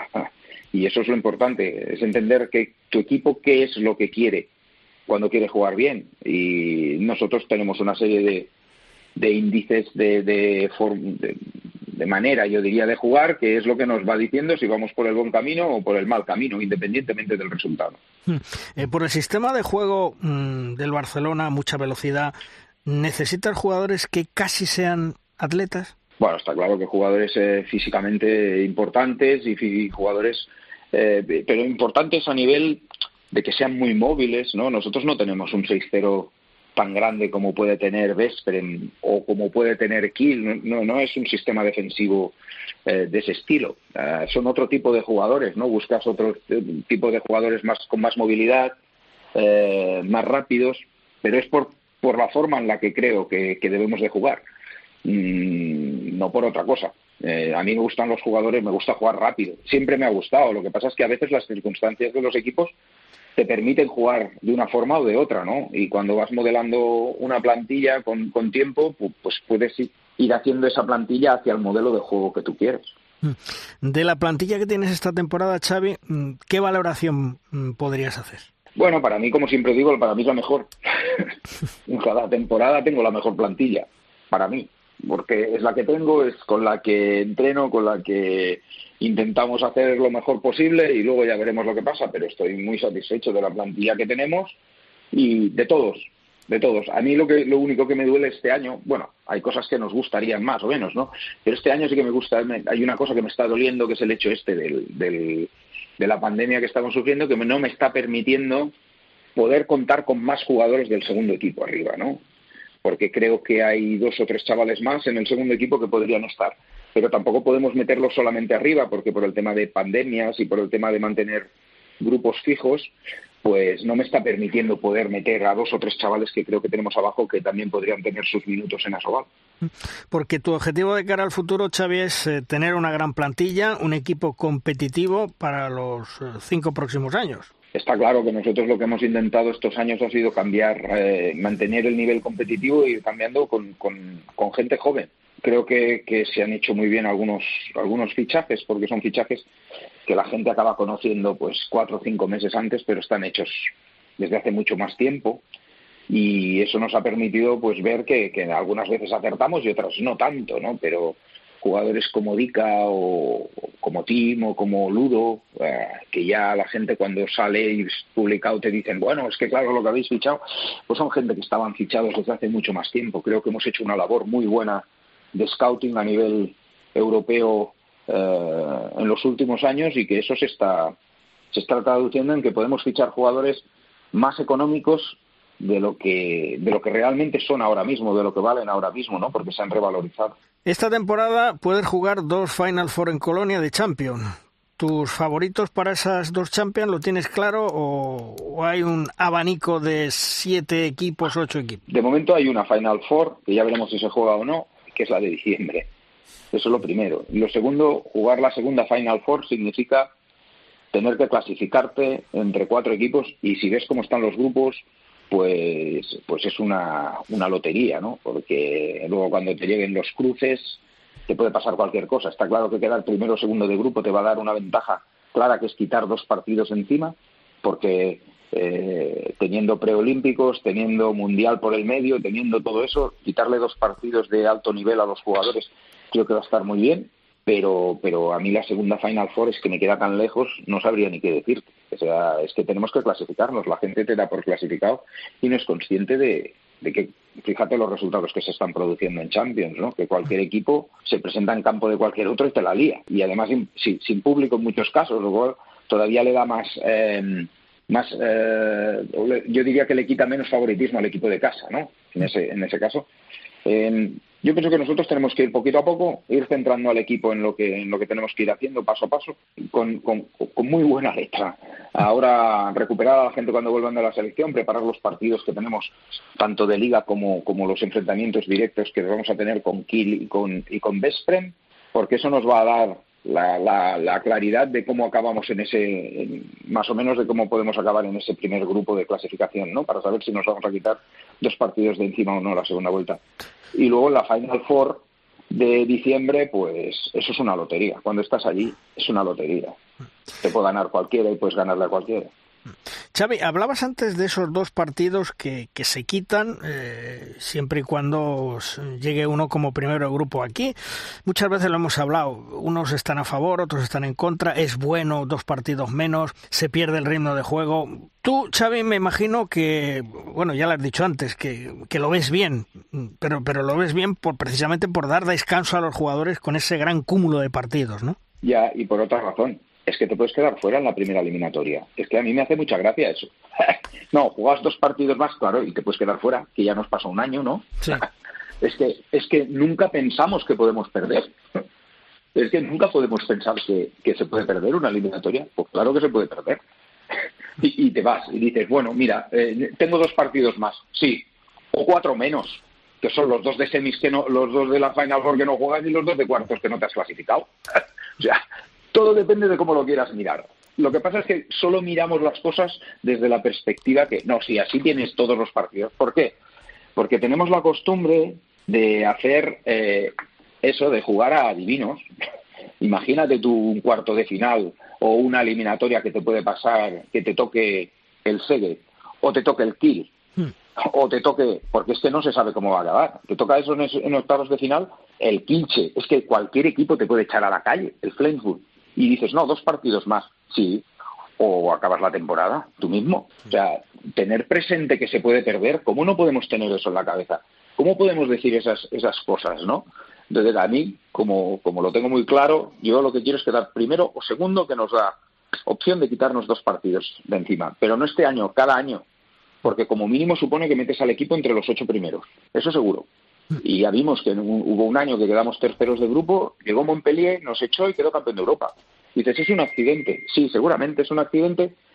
Y eso es lo importante, es entender que tu equipo qué es lo que quiere cuando quiere jugar bien. Y nosotros tenemos una serie de, de índices de, de, de, de manera, yo diría, de jugar, que es lo que nos va diciendo si vamos por el buen camino o por el mal camino, independientemente del resultado. Eh, por el sistema de juego mmm, del Barcelona, mucha velocidad, ¿necesitas jugadores que casi sean atletas? Bueno, está claro que jugadores eh, físicamente importantes y fi- jugadores, eh, pero importantes a nivel de que sean muy móviles, ¿no? Nosotros no tenemos un seis cero tan grande como puede tener Veszprém o como puede tener Kiel, no, no es un sistema defensivo eh, de ese estilo. Uh, son otro tipo de jugadores, ¿no? Buscas otro tipo de jugadores más con más movilidad, eh, más rápidos, pero es por, por la forma en la que creo que, que debemos de jugar. Mm, no por otra cosa. Eh, a mí me gustan los jugadores, me gusta jugar rápido. Siempre me ha gustado. Lo que pasa es que a veces las circunstancias de los equipos te permiten jugar de una forma o de otra, ¿no? Y cuando vas modelando una plantilla con, con tiempo, pues puedes ir haciendo esa plantilla hacia el modelo de juego que tú quieres. De la plantilla que tienes esta temporada, Xavi, ¿qué valoración podrías hacer? Bueno, para mí, como siempre digo, para mí es la mejor. En cada temporada tengo la mejor plantilla, para mí. Porque es la que tengo, es con la que entreno, con la que intentamos hacer lo mejor posible y luego ya veremos lo que pasa, pero estoy muy satisfecho de la plantilla que tenemos y de todos, de todos. A mí lo que lo único que me duele este año, bueno, hay cosas que nos gustarían más o menos, ¿no? Pero este año sí que me gusta, me, hay una cosa que me está doliendo, que es el hecho este del, del, de la pandemia que estamos sufriendo, que no me está permitiendo poder contar con más jugadores del segundo equipo arriba, ¿no? Porque creo que hay dos o tres chavales más en el segundo equipo que podrían estar. Pero tampoco podemos meterlos solamente arriba, porque por el tema de pandemias y por el tema de mantener grupos fijos, pues no me está permitiendo poder meter a dos o tres chavales que creo que tenemos abajo que también podrían tener sus minutos en Asobal. Porque tu objetivo de cara al futuro, Xavi, es eh, tener una gran plantilla, un equipo competitivo para los eh, cinco próximos años. Está claro que nosotros lo que hemos intentado estos años ha sido cambiar, eh, mantener el nivel competitivo y ir cambiando con, con, con gente joven. Creo que, que se han hecho muy bien algunos algunos fichajes, porque son fichajes que la gente acaba conociendo pues cuatro o cinco meses antes, pero están hechos desde hace mucho más tiempo. Y eso nos ha permitido pues ver que, que algunas veces acertamos y otras no tanto, ¿no? Pero jugadores como Dica o, o como Tim o como Ludo, eh, que ya la gente cuando sale y es publicado te dicen, bueno, es que claro, lo que habéis fichado, pues son gente que estaban fichados desde hace mucho más tiempo. Creo que hemos hecho una labor muy buena de scouting a nivel europeo eh, en los últimos años, y que eso se está se está traduciendo en que podemos fichar jugadores más económicos de lo que de lo que realmente son ahora mismo, de lo que valen ahora mismo, ¿no? Porque se han revalorizado. Esta temporada puedes jugar dos Final Four en Colonia de Champions. ¿Tus favoritos para esas dos Champions lo tienes claro o, o hay un abanico de siete equipos, ocho equipos? De momento hay una Final Four, que ya veremos si se juega o no, que es la de diciembre. Eso es lo primero. Y lo segundo, jugar la segunda Final Four significa tener que clasificarte entre cuatro equipos, y si ves cómo están los grupos, pues pues es una, una lotería, ¿no? Porque luego cuando te lleguen los cruces te puede pasar cualquier cosa. Está claro que quedar primero o segundo de grupo te va a dar una ventaja clara, que es quitar dos partidos encima, porque eh, teniendo preolímpicos, teniendo mundial por el medio, teniendo todo eso, quitarle dos partidos de alto nivel a los jugadores creo que va a estar muy bien. Pero pero a mí la segunda Final Four es que me queda tan lejos, no sabría ni qué decirte. O sea, es que tenemos que clasificarnos. La gente te da por clasificado y no es consciente de, de que, fíjate los resultados que se están produciendo en Champions, ¿no? Que cualquier equipo se presenta en campo de cualquier otro y te la lía. Y además sin, sin público en muchos casos, luego todavía le da más... Eh, más eh, yo diría que le quita menos favoritismo al equipo de casa, ¿no? En ese, en ese caso. Eh, yo pienso que nosotros tenemos que ir poquito a poco, ir centrando al equipo en lo que en lo que tenemos que ir haciendo paso a paso, con, con, con muy buena letra. Ahora recuperar a la gente cuando vuelvan de la selección, preparar los partidos que tenemos, tanto de liga como, como los enfrentamientos directos que vamos a tener con Kiel y con, y con Veszprém, porque eso nos va a dar la, la, la claridad de cómo acabamos en ese, en, más o menos de cómo podemos acabar en ese primer grupo de clasificación, ¿no? Para saber si nos vamos a quitar dos partidos de encima o no la segunda vuelta. Y luego en la Final Four de diciembre, pues eso es una lotería. Cuando estás allí es una lotería. Te puede ganar cualquiera y puedes ganarle a cualquiera. Xavi, hablabas antes de esos dos partidos que, que se quitan eh, siempre y cuando llegue uno como primero de grupo aquí. Muchas veces lo hemos hablado, unos están a favor, otros están en contra, es bueno dos partidos menos, se pierde el ritmo de juego. Tú, Xavi, me imagino que, bueno, ya lo has dicho antes, que, que lo ves bien, pero, pero lo ves bien por, precisamente por dar descanso a los jugadores con ese gran cúmulo de partidos, ¿no? Ya, y por otra razón. Es que te puedes quedar fuera en la primera eliminatoria. Es que a mí me hace mucha gracia eso. No, jugas dos partidos más, claro, y te puedes quedar fuera, que ya nos pasó un año, ¿no? Sí. Es que es que nunca pensamos que podemos perder. Es que nunca podemos pensar que, que se puede perder una eliminatoria. Pues claro que se puede perder. Y, y te vas y dices, bueno, mira, eh, tengo dos partidos más, sí, o cuatro menos, que son los dos de semis que no, los dos de la Final Four que no juegas y los dos de cuartos que no te has clasificado. O sea, todo depende de cómo lo quieras mirar. Lo que pasa es que solo miramos las cosas desde la perspectiva que, no, si así tienes todos los partidos. ¿Por qué? Porque tenemos la costumbre de hacer eh, eso, de jugar a adivinos. Imagínate tú un cuarto de final o una eliminatoria que te puede pasar, que te toque el Szeged o te toque el Kiel hmm. o te toque, porque es que no se sabe cómo va a acabar. Te toca eso en, en octavos de final, el Kielce. Es que cualquier equipo te puede echar a la calle, el Flensburg. Y dices, no, dos partidos más, sí, o acabas la temporada tú mismo. O sea, tener presente que se puede perder, ¿cómo no podemos tener eso en la cabeza? ¿Cómo podemos decir esas esas cosas, no? Entonces, a mí, como, como lo tengo muy claro, yo lo que quiero es quedar primero o segundo, que nos da opción de quitarnos dos partidos de encima. Pero no este año, cada año, porque como mínimo supone que metes al equipo entre los ocho primeros. Eso seguro. Y ya vimos que un, hubo un año que quedamos terceros de grupo, llegó Montpellier, nos echó y quedó campeón de Europa. Y dices, ¿es un accidente? Sí, seguramente es un accidente,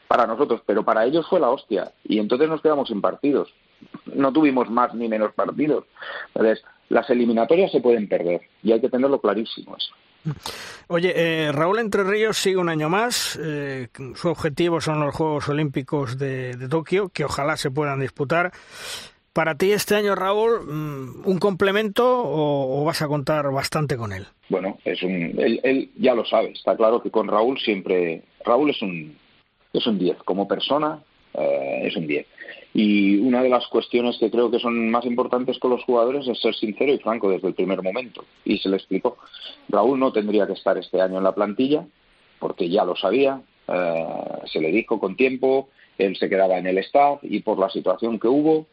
para nosotros, pero para ellos fue la hostia. Y entonces nos quedamos sin partidos. No tuvimos más ni menos partidos. Entonces, las eliminatorias se pueden perder y hay que tenerlo clarísimo eso. Oye, eh, Raúl Entre Ríos sigue un año más. Eh, su objetivo son los Juegos Olímpicos de, de Tokio, que ojalá se puedan disputar. Para ti este año, Raúl, ¿un complemento o, o vas a contar bastante con él? Bueno, es un, él, él ya lo sabe. Está claro que con Raúl siempre... Raúl es un es un diez. Como persona, eh, es un diez. Y una de las cuestiones que creo que son más importantes con los jugadores es ser sincero y franco desde el primer momento. Y se le explicó. Raúl no tendría que estar este año en la plantilla, porque ya lo sabía. Eh, se le dijo con tiempo, él se quedaba en el staff y por la situación que hubo,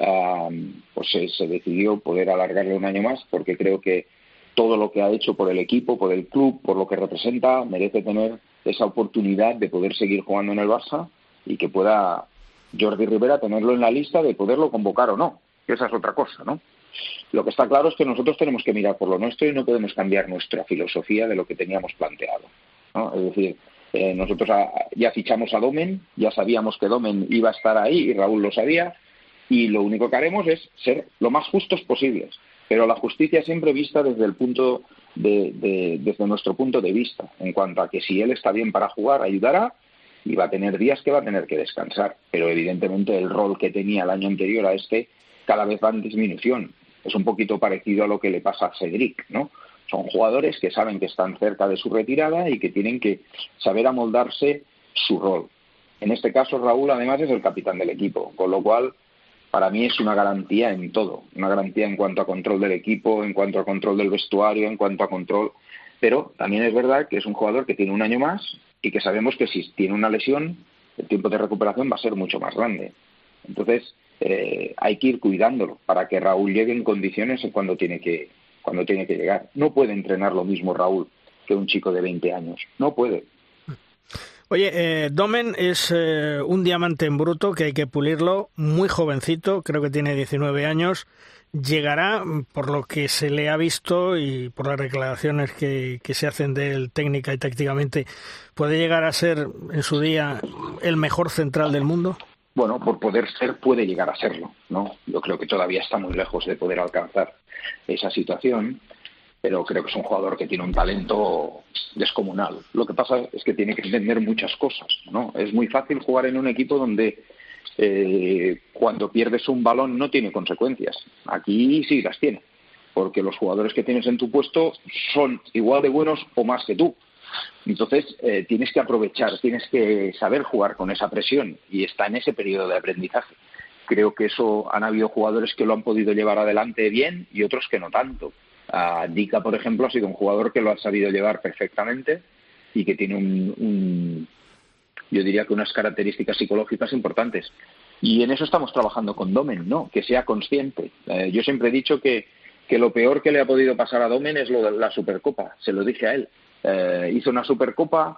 eh, pues se, se decidió poder alargarle un año más, porque creo que todo lo que ha hecho por el equipo, por el club, por lo que representa, merece tener esa oportunidad de poder seguir jugando en el Barça y que pueda Jordi Ribera tenerlo en la lista de poderlo convocar o no, que esa es otra cosa, ¿no? Lo que está claro es que nosotros tenemos que mirar por lo nuestro y no podemos cambiar nuestra filosofía de lo que teníamos planteado, ¿no? Es decir, eh, nosotros a, ya fichamos a Domen, ya sabíamos que Domen iba a estar ahí y Raúl lo sabía, y lo único que haremos es ser lo más justos posibles, pero la justicia siempre vista desde el punto de, de, desde nuestro punto de vista, en cuanto a que si él está bien para jugar, ayudará, y va a tener días que va a tener que descansar, pero evidentemente el rol que tenía el año anterior a este cada vez va en disminución. Es un poquito parecido a lo que le pasa a Cedric, ¿no? Son jugadores que saben que están cerca de su retirada y que tienen que saber amoldarse su rol. En este caso Raúl además es el capitán del equipo, con lo cual para mí es una garantía en todo, una garantía en cuanto a control del equipo, en cuanto a control del vestuario, en cuanto a control... Pero también es verdad que es un jugador que tiene un año más y que sabemos que si tiene una lesión, el tiempo de recuperación va a ser mucho más grande. Entonces, eh, hay que ir cuidándolo para que Raúl llegue en condiciones cuando tiene que cuando tiene que llegar. No puede entrenar lo mismo Raúl que un chico de veinte años. No puede. Oye, eh, Domen es eh, un diamante en bruto que hay que pulirlo, muy jovencito, creo que tiene diecinueve años. Llegará, por lo que se le ha visto y por las declaraciones que, que se hacen de él técnica y tácticamente, ¿puede llegar a ser en su día el mejor central del mundo? Bueno, por poder ser, puede llegar a serlo, ¿no? Yo creo que todavía está muy lejos de poder alcanzar esa situación, pero creo que es un jugador que tiene un talento descomunal. Lo que pasa es que tiene que entender muchas cosas, ¿no? Es muy fácil jugar en un equipo donde eh, cuando pierdes un balón no tiene consecuencias. Aquí sí las tiene, porque los jugadores que tienes en tu puesto son igual de buenos o más que tú. Entonces eh, tienes que aprovechar, tienes que saber jugar con esa presión y está en ese periodo de aprendizaje. Creo que eso han habido jugadores que lo han podido llevar adelante bien y otros que no tanto. Uh, Dika, por ejemplo, ha sido un jugador que lo ha sabido llevar perfectamente y que tiene un, un yo diría que unas características psicológicas importantes. Y en eso estamos trabajando con Domen, ¿no? Que sea consciente. Uh, yo siempre he dicho que, que lo peor que le ha podido pasar a Domen es lo de la Supercopa. Se lo dije a él. Uh, hizo una Supercopa,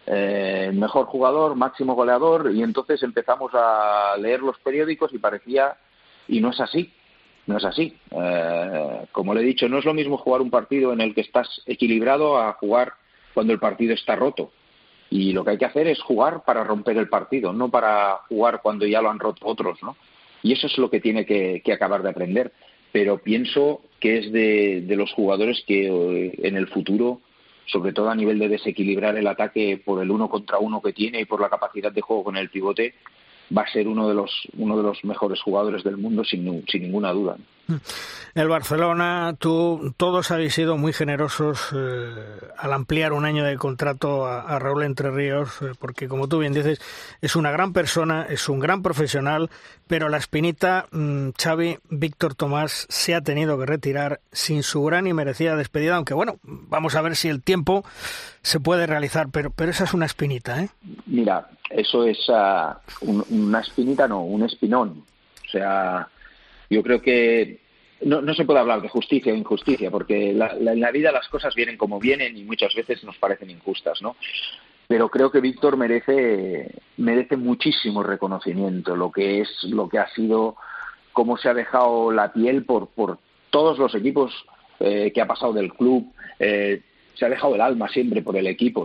eh, mejor jugador, máximo goleador, y entonces empezamos a leer los periódicos y parecía, y no es así. No es así. Eh, como le he dicho, no es lo mismo jugar un partido en el que estás equilibrado a jugar cuando el partido está roto. Y lo que hay que hacer es jugar para romper el partido, no para jugar cuando ya lo han roto otros, ¿no? Y eso es lo que tiene que, que acabar de aprender. Pero pienso que es de, de los jugadores que eh, en el futuro, sobre todo a nivel de desequilibrar el ataque por el uno contra uno que tiene y por la capacidad de juego con el pivote, va a ser uno de los uno de los mejores jugadores del mundo sin, sin ninguna duda. El Barcelona, tú, todos habéis sido muy generosos eh, al ampliar un año de contrato a, a Raúl Entre Ríos, eh, porque como tú bien dices, es una gran persona, es un gran profesional, pero la espinita, mmm, Xavi, Víctor Tomás, se ha tenido que retirar sin su gran y merecida despedida, aunque bueno, vamos a ver si el tiempo se puede realizar, pero, pero esa es una espinita, ¿eh? Mira, eso es uh, un, una espinita, no, un espinón. O sea, yo creo que no, no se puede hablar de justicia o injusticia, porque la, la, en la vida las cosas vienen como vienen y muchas veces nos parecen injustas, ¿no? Pero creo que Víctor merece merece muchísimo reconocimiento, lo que es, lo que ha sido, cómo se ha dejado la piel por por todos los equipos eh, que ha pasado del club, eh, se ha dejado el alma siempre por el equipo, ¿no?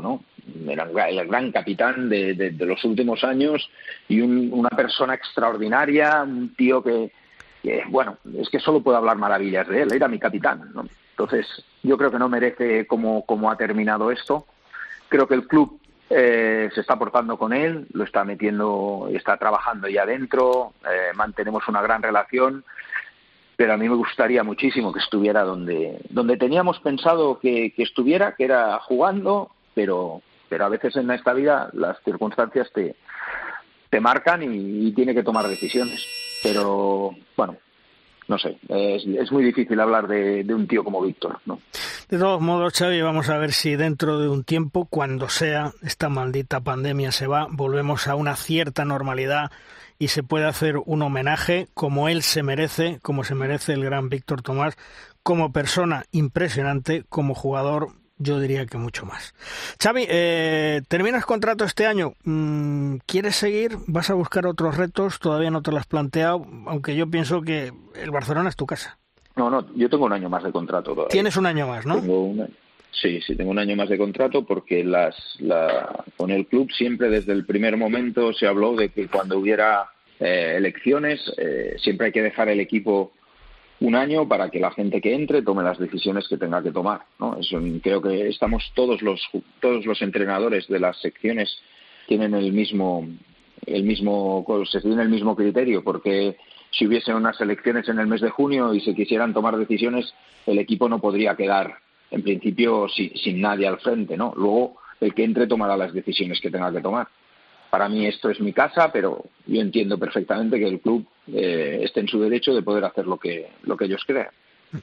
era el gran capitán de, de, de los últimos años y un, una persona extraordinaria, un tío que, que, bueno, es que solo puedo hablar maravillas de él, era mi capitán, ¿no? Entonces, yo creo que no merece cómo, cómo ha terminado esto. Creo que el club eh, se está portando con él, lo está metiendo, está trabajando ya adentro, eh, mantenemos una gran relación, pero a mí me gustaría muchísimo que estuviera donde, donde teníamos pensado que, que estuviera, que era jugando, pero, pero a veces en esta vida las circunstancias te, te marcan y, y tiene que tomar decisiones. Pero, bueno, no sé, es, es muy difícil hablar de, de un tío como Víctor, ¿no? De todos modos, Xavi, vamos a ver si dentro de un tiempo, cuando sea esta maldita pandemia se va, volvemos a una cierta normalidad y se puede hacer un homenaje como él se merece, como se merece el gran Víctor Tomás, como persona impresionante, como jugador, yo diría que mucho más. Xavi, eh, terminas contrato este año, ¿quieres seguir? ¿Vas a buscar otros retos? Todavía no te lo has planteado, aunque yo pienso que el Barcelona es tu casa. No, no, yo tengo un año más de contrato todavía. Tienes un año más, ¿no? Tengo un año. Sí, sí, tengo un año más de contrato porque las, la, con el club siempre desde el primer momento se habló de que cuando hubiera eh, elecciones eh, siempre hay que dejar el equipo un año para que la gente que entre tome las decisiones que tenga que tomar, ¿no? Eso, creo que estamos todos los todos los entrenadores de las secciones tienen el mismo el mismo se tiene el mismo criterio, porque si hubiese unas elecciones en el mes de junio y se quisieran tomar decisiones, el equipo no podría quedar en principio sin, sin nadie al frente, ¿no? Luego el que entre tomará las decisiones que tenga que tomar. Para mí esto es mi casa, pero yo entiendo perfectamente que el club eh, esté en su derecho de poder hacer lo que lo que ellos crean.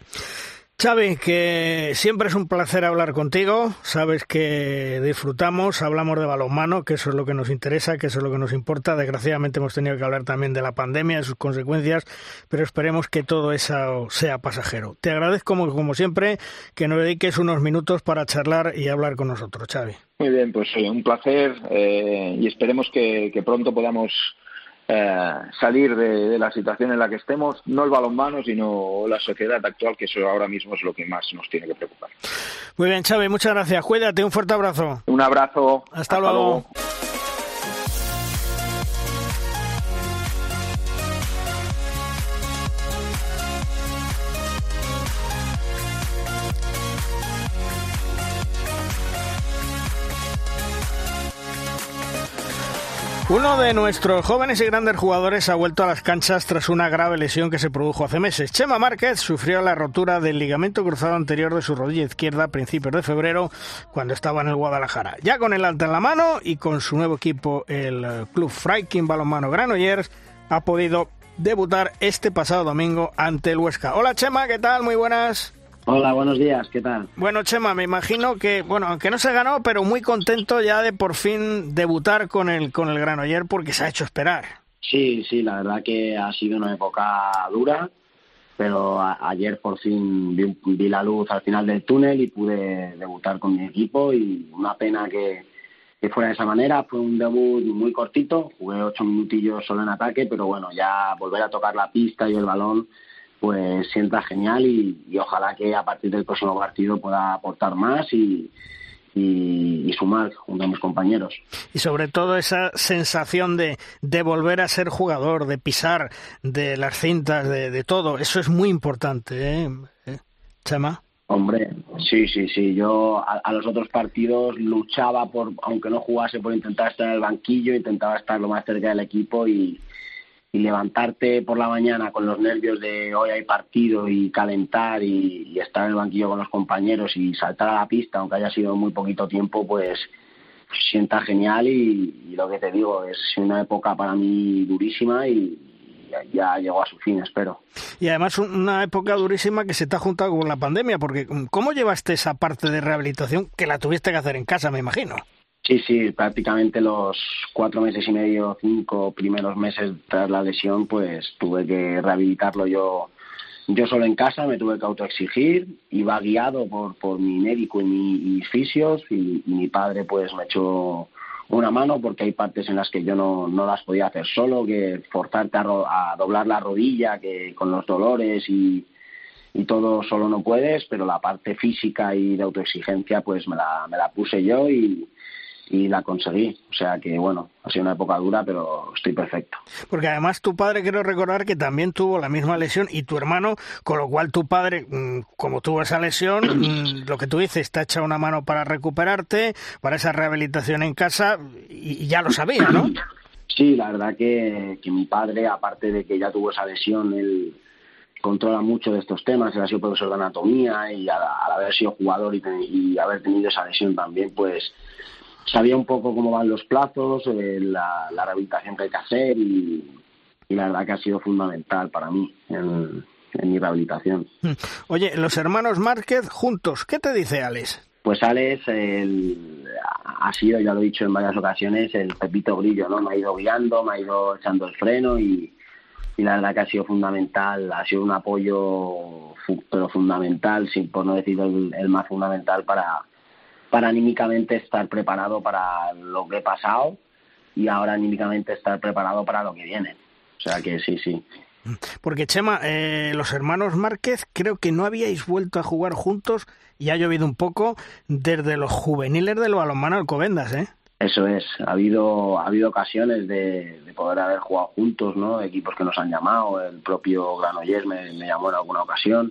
Xavi, que siempre es un placer hablar contigo, sabes que disfrutamos, hablamos de balonmano, que eso es lo que nos interesa, que eso es lo que nos importa. Desgraciadamente hemos tenido que hablar también de la pandemia, de sus consecuencias, pero esperemos que todo eso sea pasajero. Te agradezco como, como siempre que nos dediques unos minutos para charlar y hablar con nosotros, Xavi. Muy bien, pues un placer eh, y esperemos que, que pronto podamos Eh, salir de, de la situación en la que estemos, no el balonmano, sino la sociedad actual, que eso ahora mismo es lo que más nos tiene que preocupar. Muy bien, Xavi, muchas gracias. Cuídate, un fuerte abrazo. Un abrazo. Hasta, Hasta luego. luego. Uno de nuestros jóvenes y grandes jugadores ha vuelto a las canchas tras una grave lesión que se produjo hace meses. Chema Márquez sufrió la rotura del ligamento cruzado anterior de su rodilla izquierda a principios de febrero, cuando estaba en el Guadalajara. Ya con el alta en la mano y con su nuevo equipo, el Club Freiking Balonmano Granollers, ha podido debutar este pasado domingo ante el Huesca. Hola Chema, ¿qué tal? Muy buenas. Hola, buenos días, ¿qué tal? Bueno, Chema, me imagino que, bueno, aunque no se ganó, pero muy contento ya de por fin debutar con el con el Granollers, porque se ha hecho esperar. Sí, sí, la verdad que ha sido una época dura, pero a, ayer por fin vi, vi la luz al final del túnel y pude debutar con mi equipo, y una pena que, que fuera de esa manera. Fue un debut muy cortito, jugué ocho minutillos solo en ataque, pero bueno, ya volver a tocar la pista y el balón pues sienta genial, y, y ojalá que a partir del próximo partido pueda aportar más y, y, y sumar junto a mis compañeros. Y sobre todo esa sensación de, de volver a ser jugador, de pisar, de las cintas, de, de todo, eso es muy importante, ¿eh? ¿Eh? Chema. Hombre, sí, sí, sí. Yo a, a los otros partidos luchaba por, aunque no jugase, por intentar estar en el banquillo, intentaba estar lo más cerca del equipo, y y levantarte por la mañana con los nervios de hoy hay partido y calentar y, y estar en el banquillo con los compañeros y saltar a la pista, aunque haya sido muy poquito tiempo, pues sienta genial, y, y lo que te digo, es una época para mí durísima y ya, ya llegó a su fin, espero. Y además una época durísima que se te ha juntado con la pandemia, porque ¿cómo llevaste esa parte de rehabilitación que la tuviste que hacer en casa, me imagino? Sí, sí, prácticamente los cuatro meses y medio, cinco primeros meses tras la lesión, pues tuve que rehabilitarlo yo yo solo en casa, me tuve que autoexigir, iba guiado por por mi médico y mi, mis fisios, y, y mi padre pues me echó una mano, porque hay partes en las que yo no, no las podía hacer solo, que forzarte a, ro- a doblar la rodilla, que con los dolores y, y todo solo no puedes, pero la parte física y de autoexigencia pues me la, me la puse yo, y y la conseguí. O sea que, bueno, ha sido una época dura, pero estoy perfecto. Porque además tu padre, quiero recordar que también tuvo la misma lesión y tu hermano, con lo cual tu padre, como tuvo esa lesión, lo que tú dices, te ha echado una mano para recuperarte, para esa rehabilitación en casa, y ya lo sabía, ¿no? Sí, la verdad que, que mi padre, aparte de que ya tuvo esa lesión, él controla mucho de estos temas. Él ha sido profesor de anatomía y al, al haber sido jugador y, ten, y haber tenido esa lesión también, pues sabía un poco cómo van los plazos, eh, la, la rehabilitación que hay que hacer y, y la verdad que ha sido fundamental para mí en, en mi rehabilitación. Oye, los hermanos Márquez juntos, ¿qué te dice Alex? Pues Alex el, ha sido, ya lo he dicho en varias ocasiones, el Pepito Grillo, ¿no? Me ha ido guiando, me ha ido echando el freno y, y la verdad que ha sido fundamental, ha sido un apoyo pero fundamental, sin por no decir el, el más fundamental para, para anímicamente estar preparado para lo que he pasado y ahora anímicamente estar preparado para lo que viene. O sea que sí, sí. Porque, Chema, eh, los hermanos Márquez creo que no habíais vuelto a jugar juntos y ha llovido un poco desde los juveniles del balonmano Alcobendas, ¿eh? Eso es, ha habido ha habido ocasiones de, de poder haber jugado juntos, ¿no? Equipos que nos han llamado, el propio Granollers me, me llamó en alguna ocasión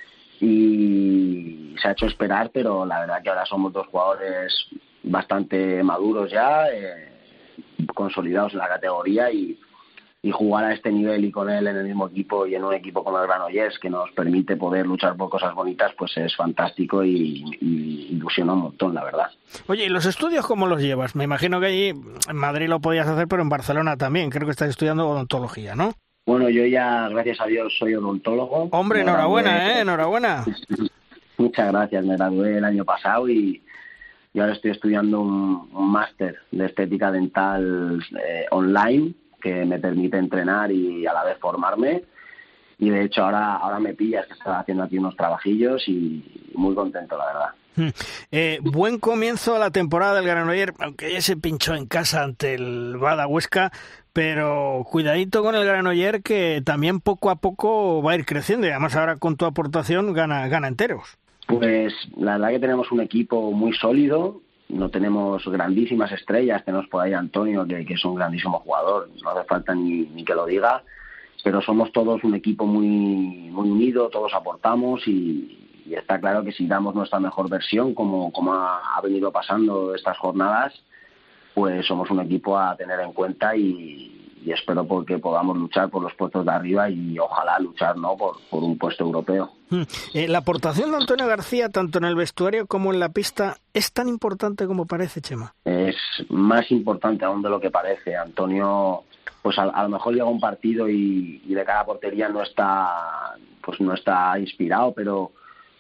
y se ha hecho esperar, pero la verdad que ahora somos dos jugadores bastante maduros ya, eh, consolidados en la categoría y y jugar a este nivel y con él en el mismo equipo y en un equipo como el Granollers que nos permite poder luchar por cosas bonitas, pues es fantástico y, y ilusiona un montón, la verdad. Oye, ¿y los estudios cómo los llevas? Me imagino que allí en Madrid lo podías hacer, pero en Barcelona también. Creo que estás estudiando odontología, ¿no? Bueno, yo ya, gracias a Dios, soy odontólogo. Hombre, enhorabuena, ¿eh? Enhorabuena. Muchas gracias, me gradué el año pasado y, y ahora estoy estudiando un, un máster de estética dental eh, online, que me permite entrenar y a la vez formarme y de hecho ahora ahora me pillas que estaba haciendo aquí unos trabajillos y muy contento, la verdad. Eh, buen comienzo a la temporada del Granollers, aunque ya se pinchó en casa ante el Bada Huesca, pero cuidadito con el Granollers que también poco a poco va a ir creciendo y además ahora con tu aportación gana, gana enteros. Pues la verdad que tenemos un equipo muy sólido. No tenemos grandísimas estrellas, tenemos por ahí a Antonio, que, que es un grandísimo jugador, no hace falta ni, ni que lo diga, pero somos todos un equipo muy muy unido, todos aportamos y, y está claro que si damos nuestra mejor versión, como, como ha, ha venido pasando estas jornadas, pues somos un equipo a tener en cuenta y, y espero porque podamos luchar por los puestos de arriba y ojalá luchar no por, por un puesto europeo. Eh, la aportación de Antonio García, tanto en el vestuario como en la pista, ¿es tan importante como parece, Chema? Es más importante aún de lo que parece. Antonio, pues a, a lo mejor llega a un partido y, y de cara a portería no está, pues no está inspirado, pero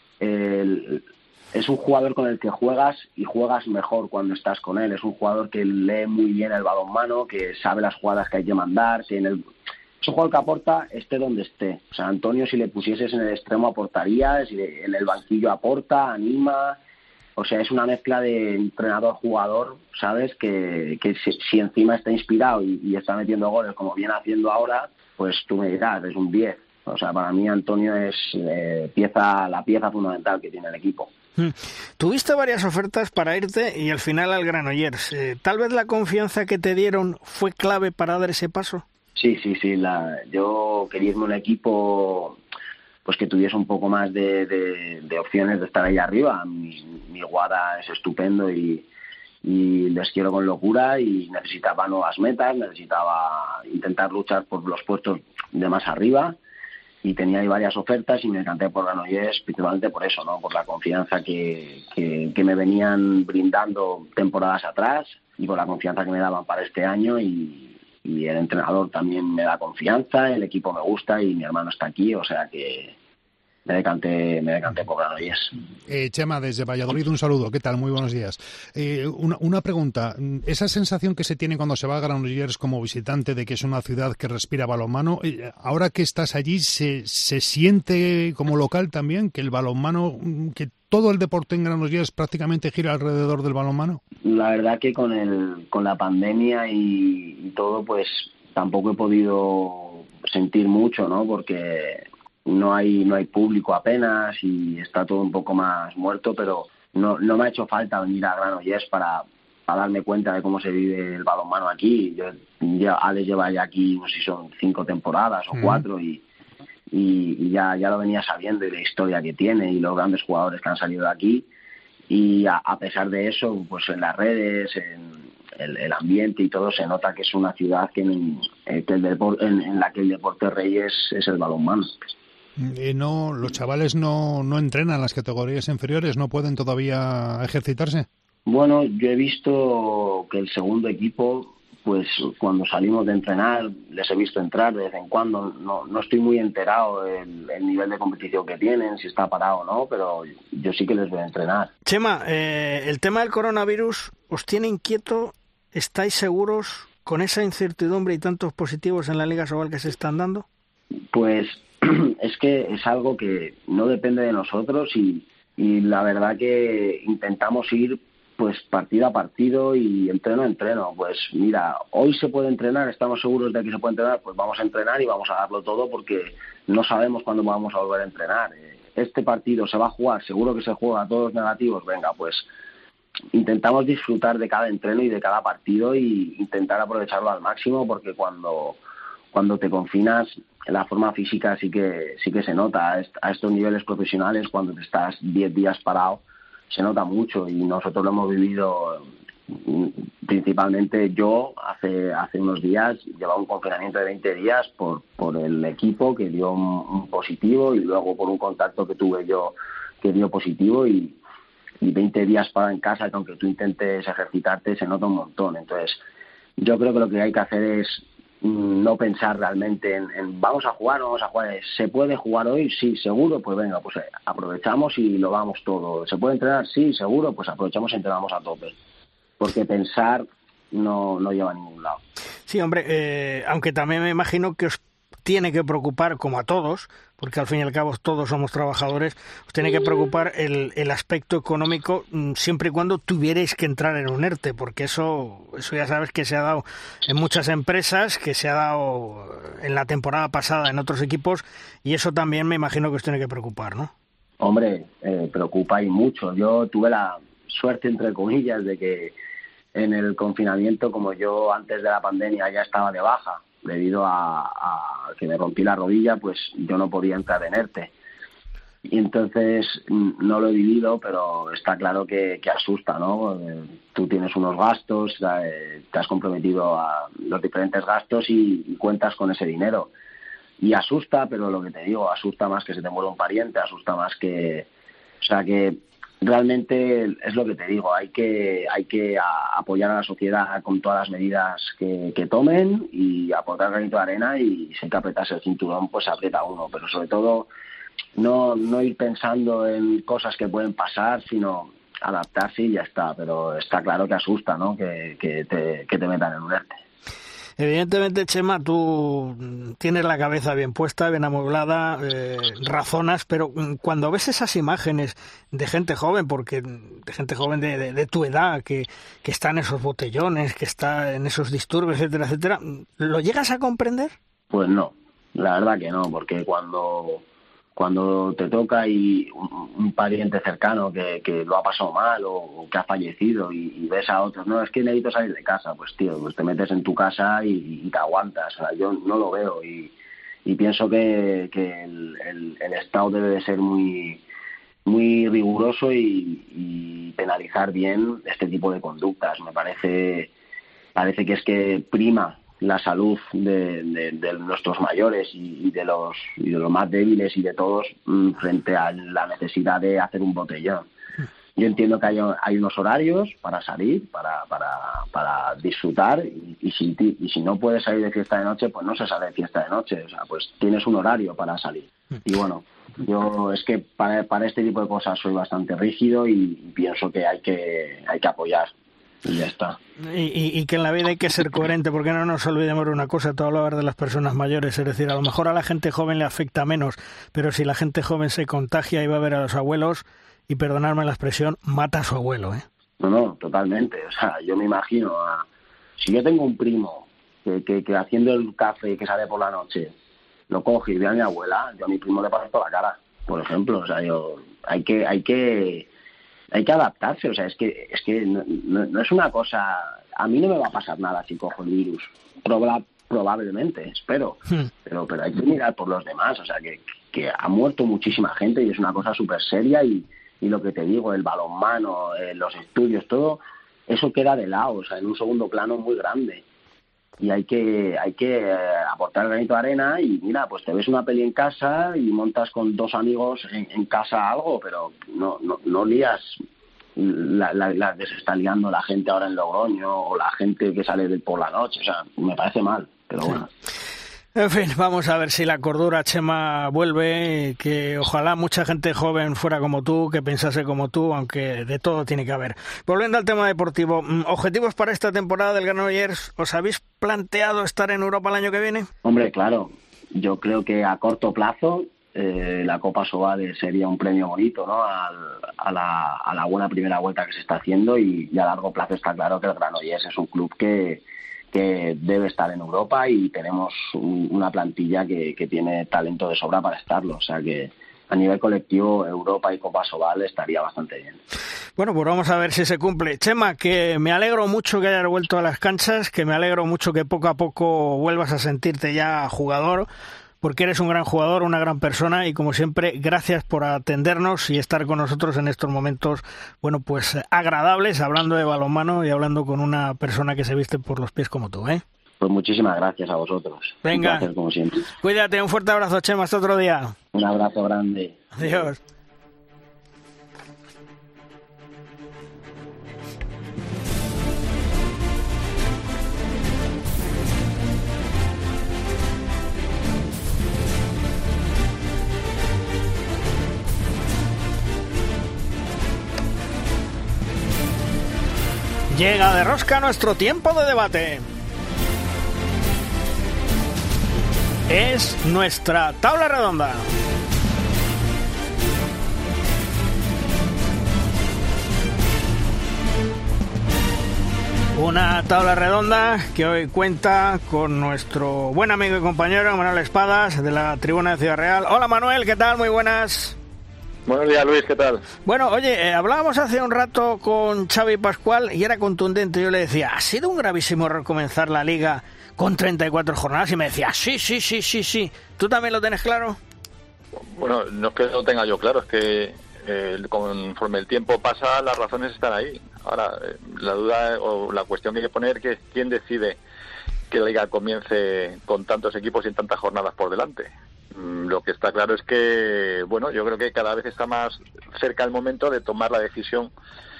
el, es un jugador con el que juegas y juegas mejor cuando estás con él. Es un jugador que lee muy bien el balonmano, que sabe las jugadas que hay que mandar, que en el... es un jugador que aporta esté donde esté. O sea, Antonio, si le pusieses en el extremo aportaría, si en el banquillo aporta, anima. O sea, es una mezcla de entrenador-jugador, ¿sabes? Que, que si, si encima está inspirado y, y está metiendo goles como viene haciendo ahora, pues tú me dirás, es un diez. O sea, para mí Antonio es eh, pieza la pieza fundamental que tiene el equipo. Tuviste varias ofertas para irte y al final al Granollers. Eh, ¿Tal vez la confianza que te dieron fue clave para dar ese paso? Sí, sí, sí. La, yo quería irme a un equipo pues que tuviese un poco más de, de, de opciones de estar ahí arriba. Mi, mi Guada es estupendo y, y les quiero con locura y necesitaba nuevas metas, necesitaba intentar luchar por los puestos de más arriba. Y tenía ahí varias ofertas y me encanté por Granollers, principalmente por eso, ¿no? Por la confianza que, que, que me venían brindando temporadas atrás y por la confianza que me daban para este año y, y el entrenador también me da confianza, el equipo me gusta y mi hermano está aquí, o sea que me decanté, me decanté por Granollers. Eh, Chema, desde Valladolid, un saludo. ¿Qué tal? Muy buenos días. Eh, una, una pregunta. Esa sensación que se tiene cuando se va a Granollers como visitante de que es una ciudad que respira balonmano, eh, ahora que estás allí, ¿se, se siente como local también que el balonmano, que todo el deporte en Granollers prácticamente gira alrededor del balonmano? La verdad que con el con la pandemia y, y todo, pues tampoco he podido sentir mucho, ¿no? Porque no hay no hay público apenas y está todo un poco más muerto, pero no no me ha hecho falta venir a Granollers para para darme cuenta de cómo se vive el balonmano aquí. Yo, ya, Alex lleva ya aquí, no sé si son cinco temporadas o cuatro, mm. y, y, y ya, ya lo venía sabiendo, y la historia que tiene y los grandes jugadores que han salido de aquí. Y a, a pesar de eso, pues en las redes, en el, el ambiente y todo, se nota que es una ciudad que en, que el depor, en, en la que el deporte rey es, es el balonmano. Y no, los chavales no, no entrenan las categorías inferiores, no pueden todavía ejercitarse. Bueno, yo he visto que el segundo equipo, pues cuando salimos de entrenar, les he visto entrar de vez en cuando. No, no estoy muy enterado del el nivel de competición que tienen, si está parado o no, pero yo sí que les voy a entrenar. Chema, eh, el tema del coronavirus os tiene inquieto. ¿Estáis seguros con esa incertidumbre y tantos positivos en la Liga Sobal que se están dando? Pues es que es algo que no depende de nosotros, y, y la verdad que intentamos ir pues partido a partido y entreno a entreno. Pues mira, hoy se puede entrenar, estamos seguros de que se puede entrenar, pues vamos a entrenar y vamos a darlo todo, porque no sabemos cuándo vamos a volver a entrenar. Este partido se va a jugar, seguro que se juega a todos negativos, venga, pues intentamos disfrutar de cada entreno y de cada partido y intentar aprovecharlo al máximo, porque cuando cuando te confinas, la forma física sí que sí que se nota. A estos niveles profesionales, cuando te estás diez días parado, se nota mucho, y nosotros lo hemos vivido. Principalmente yo hace hace unos días llevaba un confinamiento de veinte días por por el equipo que dio un, un positivo, y luego por un contacto que tuve yo que dio positivo, y, y veinte días para en casa, que aunque tú intentes ejercitarte se nota un montón. Entonces yo creo que lo que hay que hacer es no pensar realmente en, en vamos a jugar o vamos a jugar. ¿Se puede jugar hoy? Sí, seguro, pues venga, pues aprovechamos y lo vamos todo. ¿Se puede entrenar? Sí, seguro, pues aprovechamos y entrenamos a tope. Porque pensar no, no lleva a ningún lado. Sí, hombre, eh, aunque también me imagino que os tiene que preocupar, como a todos, porque al fin y al cabo todos somos trabajadores, os tiene que preocupar el, el aspecto económico, siempre y cuando tuvierais que entrar en un ERTE, porque eso, eso ya sabes que se ha dado en muchas empresas, que se ha dado en la temporada pasada en otros equipos, y eso también me imagino que os tiene que preocupar, ¿no? Hombre, eh, preocupa y mucho. Yo tuve la suerte, entre comillas, de que en el confinamiento, como yo antes de la pandemia ya estaba de baja, debido a, a que me rompí la rodilla, pues yo no podía entrar en ERTE. Y entonces no lo he vivido, pero está claro que, que asusta, ¿no? Tú tienes unos gastos, te has comprometido a los diferentes gastos y, y cuentas con ese dinero. Y asusta, pero lo que te digo, asusta más que se te muera un pariente, asusta más que... O sea que realmente es lo que te digo, hay que hay que a, apoyar a la sociedad con todas las medidas que, que tomen, y aportar granito de arena, y si hay que apretarse el cinturón, pues aprieta uno, pero sobre todo no no ir pensando en cosas que pueden pasar, sino adaptarse y ya está. Pero está claro que asusta, ¿no? Que, que, te, que te metan en un ERTE. Evidentemente, Chema, tú tienes la cabeza bien puesta, bien amueblada, eh, razonas, pero cuando ves esas imágenes de gente joven, porque de gente joven de, de, de tu edad, que, que está en esos botellones, que está en esos disturbios, etcétera, etcétera, ¿lo llegas a comprender? Pues no, la verdad que no, porque cuando cuando te toca y un, un pariente cercano que, que lo ha pasado mal o, o que ha fallecido, y, y ves a otros, no, es que necesito salir de casa, pues tío, pues te metes en tu casa y, y te aguantas. O sea, yo no lo veo, y, y pienso que, que el, el, el Estado debe de ser muy muy riguroso y, y penalizar bien este tipo de conductas. Me parece parece que es que prima la salud de, de, de nuestros mayores y, y de los y de los más débiles y de todos, mmm, frente a la necesidad de hacer un botellón. Yo entiendo que hay, hay unos horarios para salir, para para, para disfrutar, y, y, si, y si no puedes salir de fiesta de noche, pues no se sale de fiesta de noche. O sea, pues tienes un horario para salir. Y bueno, yo es que para, para este tipo de cosas soy bastante rígido, y, y pienso que hay que hay que apoyar. Y ya está. Y, y, y que en la vida hay que ser coherente, porque no nos olvidemos de una cosa, todo hablar de las personas mayores, es decir, a lo mejor a la gente joven le afecta menos, pero si la gente joven se contagia y va a ver a los abuelos, y perdonadme la expresión, mata a su abuelo, ¿eh? No, no, totalmente. O sea, yo me imagino, a, si yo tengo un primo que, que, que haciendo el café que sale por la noche, lo coge y ve a mi abuela, yo a mi primo le paso por la cara, por ejemplo. O sea, yo hay que hay que hay que adaptarse, o sea, es que es que no, no, no es una cosa... A mí no me va a pasar nada si cojo el virus, Proba, probablemente, espero, hmm. pero pero hay que mirar por los demás, o sea, que, que ha muerto muchísima gente y es una cosa súper seria y, y lo que te digo, el balonmano, eh, los estudios, todo, eso queda de lado, o sea, en un segundo plano muy grande. Y hay que hay que eh, aportar el granito de arena y mira, pues te ves una peli en casa y montas con dos amigos en, en casa algo, pero no no, no lías la, la, la que se está liando la gente ahora en Logroño o la gente que sale de, por la noche, o sea, me parece mal, pero bueno. En fin, vamos a ver si la cordura, Chema, vuelve, que ojalá mucha gente joven fuera como tú, que pensase como tú, aunque de todo tiene que haber. Volviendo al tema deportivo, ¿objetivos para esta temporada del Granollers? ¿Os habéis planteado estar en Europa el año que viene? Hombre, claro, yo creo que a corto plazo eh, la Copa Sobal sería un premio bonito, ¿no? Al, a, la, a la buena primera vuelta que se está haciendo y, y a largo plazo está claro que el Granollers es un club que... que debe estar en Europa y tenemos un, una plantilla que, que tiene talento de sobra para estarlo, o sea que a nivel colectivo Europa y Copa Sobal estaría bastante bien. Bueno, pues vamos a ver si se cumple. Chema, que me alegro mucho que hayas vuelto a las canchas, que me alegro mucho que poco a poco vuelvas a sentirte ya jugador, porque eres un gran jugador, una gran persona y como siempre, gracias por atendernos y estar con nosotros en estos momentos, bueno, pues agradables, hablando de balonmano y hablando con una persona que se viste por los pies como tú, ¿eh? Pues muchísimas gracias a vosotros. Venga, un placer, como siempre. Cuídate, un fuerte abrazo, Chema, hasta otro día. Un abrazo grande. Adiós. Llega de rosca nuestro tiempo de debate. Es nuestra tabla redonda. Una tabla redonda que hoy cuenta con nuestro buen amigo y compañero Manuel Espadas de la Tribuna de Ciudad Real. Hola Manuel, ¿qué tal? Muy buenas. Buenos días, Luis, ¿qué tal? Bueno, oye, eh, hablábamos hace un rato con Xavi Pascual y era contundente. Yo le decía, ¿ha sido un gravísimo error comenzar la Liga con treinta y cuatro jornadas? Y me decía, sí, sí, sí, sí, sí. ¿Tú también lo tienes claro? Bueno, no es que lo tenga yo claro, es que eh, conforme el tiempo pasa, las razones están ahí. Ahora, eh, la duda o la cuestión que hay que poner que es quién decide que la Liga comience con tantos equipos y tantas jornadas por delante. Lo que está claro es que, bueno, yo creo que cada vez está más cerca el momento de tomar la decisión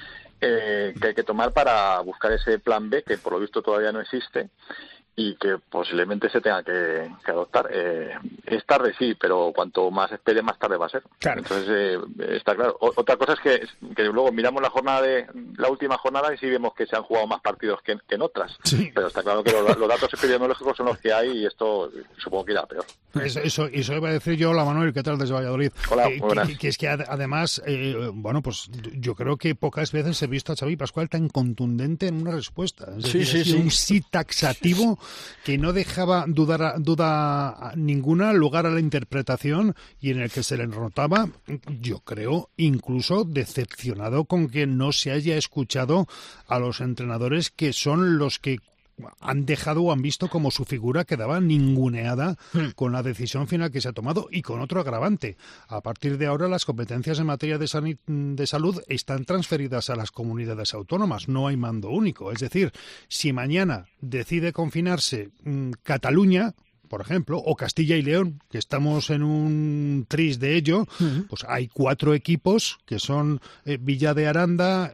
eh, que hay que tomar para buscar ese plan B, que por lo visto todavía no existe y que posiblemente se tenga que, que adoptar. Eh, es tarde, sí, pero cuanto más espere, más tarde va a ser. Claro. Entonces, eh, está claro. O, otra cosa es que, que luego miramos la jornada de la última jornada y sí vemos que se han jugado más partidos que, que en otras. Sí. Pero está claro que los, los datos epidemiológicos son los que hay y esto supongo que irá peor. Eso, eso, eso iba a decir yo. Hola Manuel, ¿qué tal desde Valladolid? Hola, eh, buenas. Que, que es que además, eh, bueno, pues yo creo que pocas veces he visto a Xavi Pascual tan contundente en una respuesta. Es sí, decir, sí, sí. Un sí taxativo que no dejaba dudar, duda ninguna, lugar a la interpretación y en el que se le notaba, yo creo, incluso decepcionado con que no se haya escuchado a los entrenadores que son los que han dejado o han visto como su figura quedaba ninguneada con la decisión final que se ha tomado y con otro agravante. A partir de ahora las competencias en materia de, san- de salud están transferidas a las comunidades autónomas, no hay mando único. Es decir, si mañana decide confinarse mmm, Cataluña, por ejemplo, o Castilla y León, que estamos en un tris de ello, uh-huh. pues hay cuatro equipos que son eh, Villa de Aranda,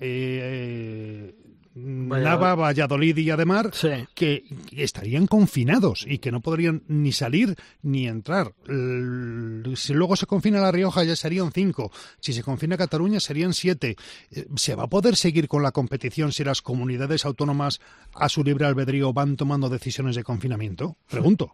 eh, eh, Nava, Valladolid y Ademar, sí. que estarían confinados y que no podrían ni salir ni entrar. Si luego se confina La Rioja ya serían cinco. Si se confina Cataluña serían siete. ¿Se va a poder seguir con la competición si las comunidades autónomas a su libre albedrío van tomando decisiones de confinamiento? Pregunto.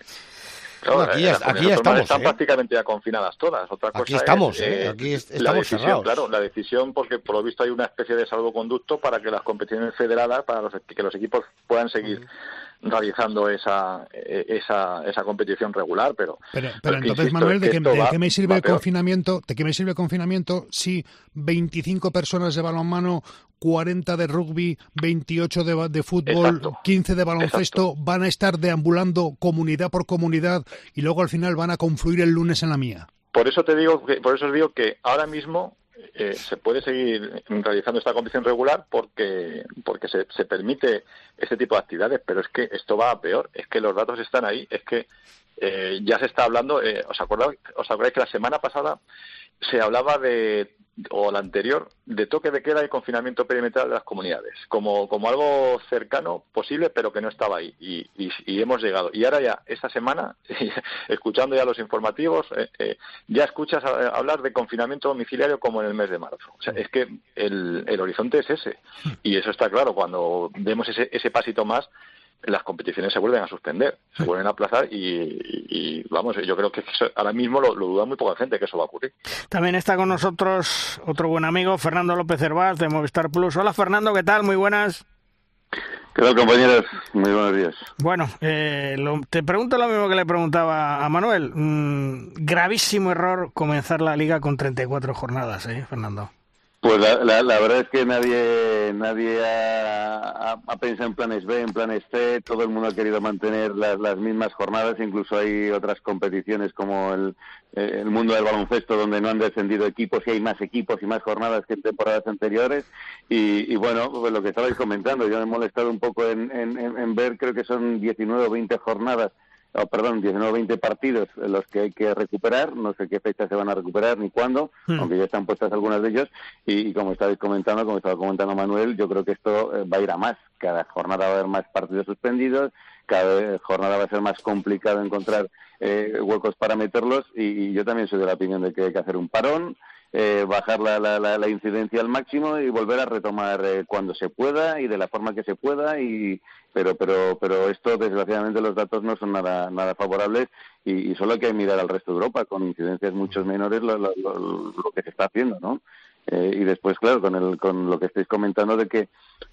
Claro, aquí ya, aquí ya estamos. Están ¿eh? prácticamente ya confinadas todas. Otra cosa aquí estamos, es, ¿eh? eh, aquí est- estamos la decisión, cerrados. Claro, la decisión, porque por lo visto hay una especie de salvoconducto para que las competiciones federadas, para los, que los equipos puedan seguir uh-huh. realizando esa esa esa competición regular, pero pero, pero entonces insisto, Manuel, ¿de, que que, de va, qué me sirve el peor. confinamiento? ¿De qué me sirve el confinamiento si veinticinco personas de balonmano, cuarenta de rugby, veintiocho de, de fútbol, Exacto. quince de baloncesto Exacto. van a estar deambulando comunidad por comunidad y luego al final van a confluir el lunes en la mía? Por eso te digo que, por eso os digo que ahora mismo eh, se puede seguir realizando esta competición regular porque porque se, se permite este tipo de actividades, pero es que esto va a peor, es que los datos están ahí, es que eh, ya se está hablando, eh, ¿os acordáis, os acordáis que la semana pasada se hablaba de, o la anterior, de toque de queda y confinamiento perimetral de las comunidades, como, como algo cercano, posible, pero que no estaba ahí, y, y, y hemos llegado. Y ahora ya, esta semana, escuchando ya los informativos, eh, eh, ya escuchas a, a hablar de confinamiento domiciliario como en el mes de marzo. O sea, es que el, el horizonte es ese, y eso está claro, cuando vemos ese, ese pasito más, las competiciones se vuelven a suspender, se vuelven a aplazar y, y, y vamos, yo creo que eso, ahora mismo lo, lo duda muy poca gente que eso va a ocurrir. También está con nosotros otro buen amigo, Fernando López Hervás, de Movistar Plus. Hola Fernando, ¿qué tal? Muy buenas. ¿Qué tal, compañeros? Muy buenos días. Bueno, eh, lo, te pregunto lo mismo que le preguntaba a Manuel. Mm, gravísimo error comenzar la Liga con treinta y cuatro jornadas, ¿eh, Fernando? Pues la, la, la verdad es que nadie nadie ha, ha, ha pensado en planes B, en planes C. Todo el mundo ha querido mantener las, las mismas jornadas. Incluso hay otras competiciones como el, el mundo del baloncesto donde no han descendido equipos y hay más equipos y más jornadas que en temporadas anteriores. Y, y bueno, pues lo que estabais comentando, yo me he molestado un poco en, en, en ver, creo que son diecinueve o veinte jornadas, Oh, perdón, diecinueve o veinte partidos en los que hay que recuperar, no sé qué fecha se van a recuperar ni cuándo, hmm. aunque ya están puestas algunas de ellos, y, y como estabais comentando, como estaba comentando Manuel, yo creo que esto eh, va a ir a más, cada jornada va a haber más partidos suspendidos, cada jornada va a ser más complicado encontrar eh, huecos para meterlos, y, y yo también soy de la opinión de que hay que hacer un parón, Eh, bajar la, la, la, la incidencia al máximo y volver a retomar eh, cuando se pueda y de la forma que se pueda, y pero pero pero esto, desgraciadamente, los datos no son nada nada favorables y, y solo hay que mirar al resto de Europa con incidencias mucho menores lo, lo, lo, lo que se está haciendo, ¿no? Eh, y después, claro, con el con lo que estáis comentando de que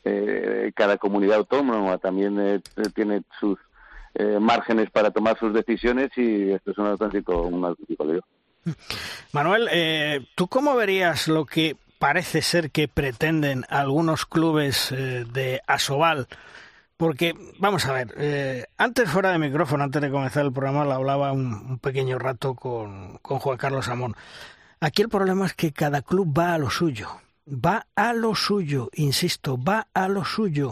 eh, cada comunidad autónoma también eh, tiene sus eh, márgenes para tomar sus decisiones, y esto es un auténtico un auténtico lío. Manuel, eh, ¿tú cómo verías lo que parece ser que pretenden algunos clubes eh, de Asobal? Porque, vamos a ver, eh, antes fuera de micrófono, antes de comenzar el programa, lo hablaba un, un pequeño rato con, con Juan Carlos Amón. Aquí el problema es que cada club va a lo suyo, va a lo suyo, insisto, va a lo suyo.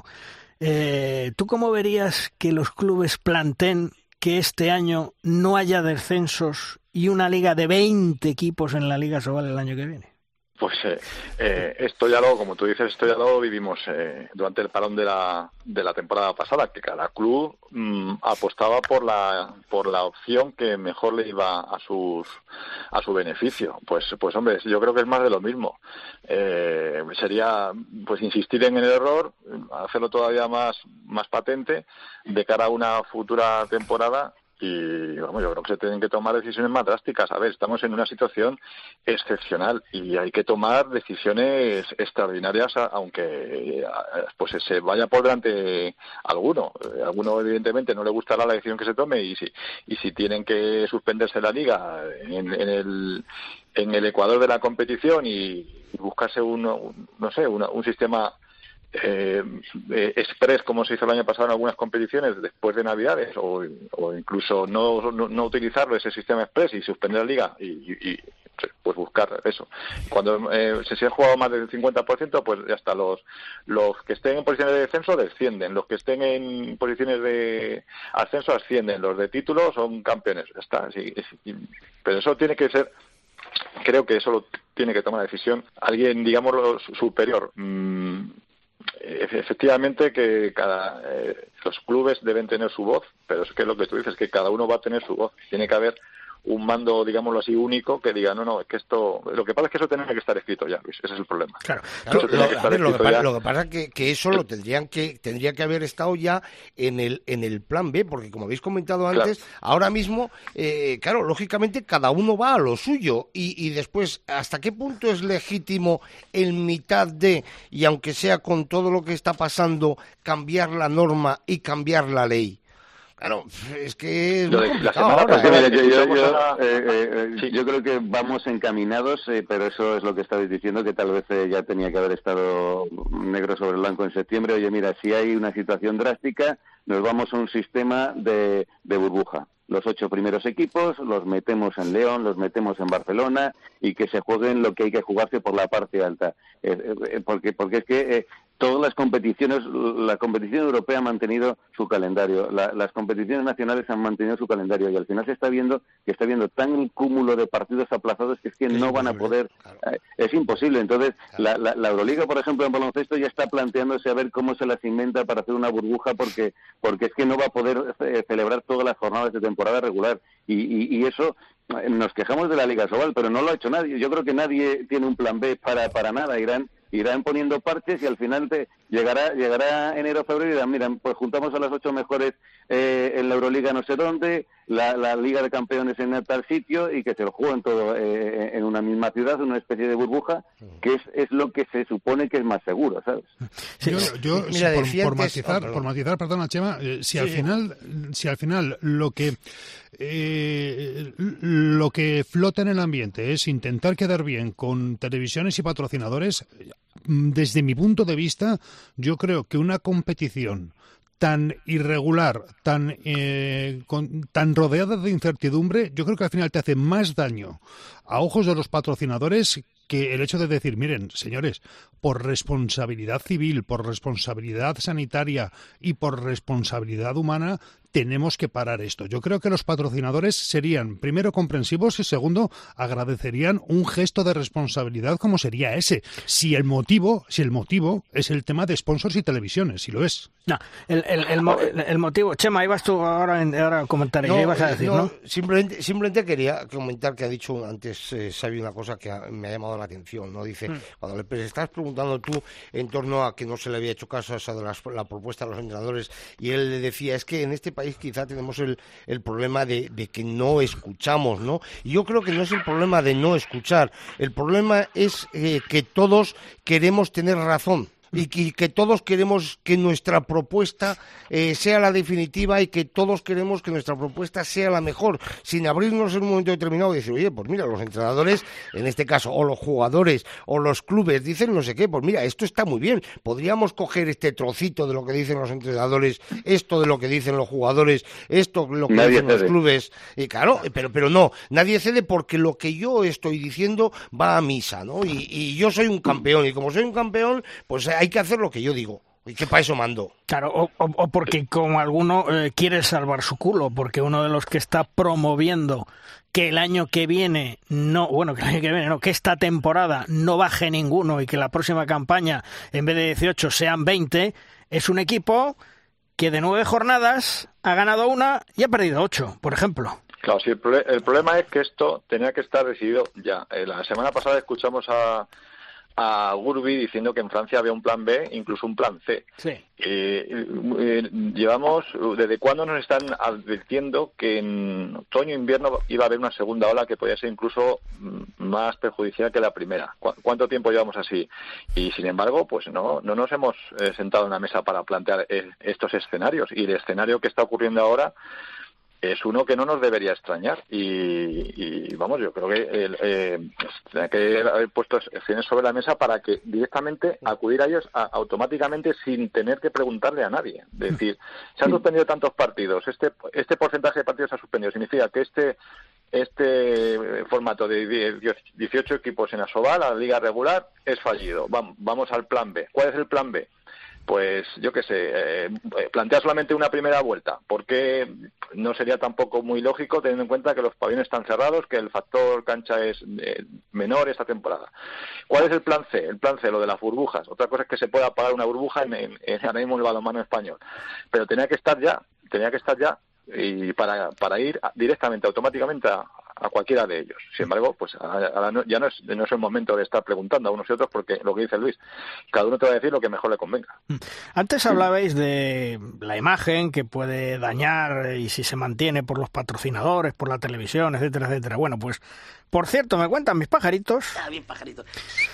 Eh, ¿Tú cómo verías que los clubes planteen que este año no haya descensos y una liga de veinte equipos en la Liga Asobal el año que viene? Pues eh, eh, esto ya lo, como tú dices, esto ya lo vivimos eh, durante el parón de la de la temporada pasada, que cada club mmm, apostaba por la por la opción que mejor le iba a sus a su beneficio. Pues pues hombre, yo creo que es más de lo mismo. Eh, sería pues insistir en el error, hacerlo todavía más más patente de cara a una futura temporada. Y vamos, yo creo que se tienen que tomar decisiones más drásticas. A ver, estamos en una situación excepcional y hay que tomar decisiones extraordinarias, aunque pues se vaya por delante alguno. Alguno evidentemente no le gustará la decisión que se tome, y si y si tienen que suspenderse la liga en, en el en el ecuador de la competición y buscarse un, un no sé una, un sistema Eh, eh, express, como se hizo el año pasado en algunas competiciones después de Navidades, o, o incluso no, no, no utilizarlo, ese sistema express, y suspender la liga y, y pues buscar eso. Cuando eh, se, se ha jugado más del cincuenta por ciento, pues ya está, los los que estén en posiciones de descenso descienden, los que estén en posiciones de ascenso ascienden, los de título son campeones, ya está. Sí, sí, pero eso tiene que ser, creo que eso lo tiene que tomar la decisión alguien, digamos, superior. Mm, efectivamente que cada eh, los clubes deben tener su voz, pero es que lo que tú dices, que cada uno va a tener su voz. Tiene que haber un mando, digámoslo así, único, que diga, no, no, es que esto... Lo que pasa es que eso tenía que estar escrito ya, Luis, ese es el problema. Claro, claro lo, que a ver, lo, que pasa, lo que pasa es que, que eso lo tendrían que tendría que haber estado ya en el en el plan B, porque como habéis comentado antes, claro. ahora mismo, eh, claro, lógicamente cada uno va a lo suyo, y, y después, ¿hasta qué punto es legítimo en mitad de, y aunque sea con todo lo que está pasando, cambiar la norma y cambiar la ley? Claro, es que es muy complicado ahora, ¿eh? yo, yo, yo, eh, eh, sí. yo creo que vamos encaminados, eh, pero eso es lo que estabais diciendo, que tal vez eh, ya tenía que haber estado negro sobre blanco en septiembre. Oye, mira, si hay una situación drástica, nos vamos a un sistema de, de burbuja. Los ocho primeros equipos los metemos en León, los metemos en Barcelona, y que se jueguen lo que hay que jugarse por la parte alta. Eh, eh, porque, porque es que eh, todas las competiciones, la competición europea ha mantenido su calendario, la, las competiciones nacionales han mantenido su calendario, y al final se está viendo que está viendo tan un cúmulo de partidos aplazados que es que es no van a poder, claro. eh, es imposible. Entonces, claro. la, la, la Euroliga, por ejemplo, en baloncesto ya está planteándose a ver cómo se las inventa para hacer una burbuja, porque porque es que no va a poder eh, celebrar todas las jornadas de temporada regular, y, y, y eso... Nos quejamos de la Liga Sobal, pero no lo ha hecho nadie. Yo creo que nadie tiene un plan B para para nada. Irán irán poniendo parches, y al final te llegará llegará enero o febrero y dirán, mira, pues juntamos a las ocho mejores eh, en la Euroliga no sé dónde, la, la Liga de Campeones en tal sitio, y que se lo jueguen todo eh, en una misma ciudad, una especie de burbuja, que es, es lo que se supone que es más seguro, ¿sabes? Sí, yo, yo Mira, por, por, antes, matizar, oh, por matizar, perdona, Chema, eh, si sí, al final si al final lo que eh, lo que flota en el ambiente es intentar quedar bien con televisiones y patrocinadores, desde mi punto de vista, yo creo que una competición tan irregular, tan eh, con, tan rodeada de incertidumbre, yo creo que al final te hace más daño a ojos de los patrocinadores que el hecho de decir, miren, señores, por responsabilidad civil, por responsabilidad sanitaria y por responsabilidad humana, tenemos que parar esto. Yo creo que los patrocinadores serían, primero, comprensivos, y segundo, agradecerían un gesto de responsabilidad como sería ese. Si el motivo, si el motivo es el tema de sponsors y televisiones, si lo es. No, el, el, el, el, el motivo... Chema, ibas tú ahora, en, ahora a comentar, no, ¿qué ibas a decir, no? no? Simplemente, simplemente quería comentar que ha dicho antes eh, Xavi una cosa que me ha llamado la atención, ¿no? Dice, mm. cuando le estás preguntando tú en torno a que no se le había hecho caso a esa de las, la propuesta de los entrenadores, y él le decía, es que en este país quizá tenemos el, el problema de, de que no escuchamos, ¿no? Y yo creo que no es el problema de no escuchar, el problema es eh, que todos queremos tener razón. Y que, que todos queremos que nuestra propuesta eh, sea la definitiva, y que todos queremos que nuestra propuesta sea la mejor, sin abrirnos en un momento determinado y decir, oye, pues mira, los entrenadores, en este caso, o los jugadores, o los clubes, dicen no sé qué, pues mira, esto está muy bien, podríamos coger este trocito de lo que dicen los entrenadores, esto de lo que dicen los jugadores, esto de lo que nadie dicen cede. Los clubes, y claro, pero, pero no, nadie cede, porque lo que yo estoy diciendo va a misa, ¿no? Y, y yo soy un campeón, y como soy un campeón, pues hay Hay que hacer lo que yo digo, y que para eso mando. Claro, o, o, o porque como alguno eh, quiere salvar su culo, porque uno de los que está promoviendo que el año que viene, no, bueno, que el año que viene, no, que esta temporada no baje ninguno, y que la próxima campaña, en vez de dieciocho, sean veinte, es un equipo que de nueve jornadas ha ganado una y ha perdido ocho, por ejemplo. Claro, sí, el, pro- el problema es que esto tenía que estar decidido ya. Eh, la semana pasada escuchamos a a Gurbi diciendo que en Francia había un plan B, incluso un plan C. Sí. Eh, eh, llevamos, ¿desde cuándo nos están advirtiendo que en otoño-invierno iba a haber una segunda ola que podía ser incluso más perjudicial que la primera? ¿Cu- ¿Cuánto tiempo llevamos así? Y sin embargo, pues no, no nos hemos eh, sentado en una mesa para plantear eh, estos escenarios, y el escenario que está ocurriendo ahora es uno que no nos debería extrañar, y, y vamos, yo creo que el, eh, tendría que haber puesto acciones sobre la mesa para que directamente acudir a ellos a, automáticamente, sin tener que preguntarle a nadie. Es decir, se han suspendido tantos partidos, este este porcentaje de partidos se ha suspendido, significa que este este formato de dieciocho equipos en Asobal, a la liga regular, es fallido. Vamos, vamos al plan B. ¿Cuál es el plan B? Pues yo qué sé, eh, plantea solamente una primera vuelta, porque no sería tampoco muy lógico, teniendo en cuenta que los pabellones están cerrados, que el factor cancha es eh, menor esta temporada. ¿Cuál es el plan C? El plan C, lo de las burbujas. Otra cosa es que se pueda pagar una burbuja en, en, en ahora mismo el balonmano español, pero tenía que estar ya, tenía que estar ya, y para para ir directamente, automáticamente a, a cualquiera de ellos. Sin embargo, pues ahora no, ya no es, no es el momento de estar preguntando a unos y otros, porque lo que dice Luis, cada uno te va a decir lo que mejor le convenga. Antes hablabais de la imagen que puede dañar y si se mantiene por los patrocinadores, por la televisión, etcétera, etcétera. Bueno, pues, por cierto, me cuentan mis pajaritos... Ah, bien pajaritos.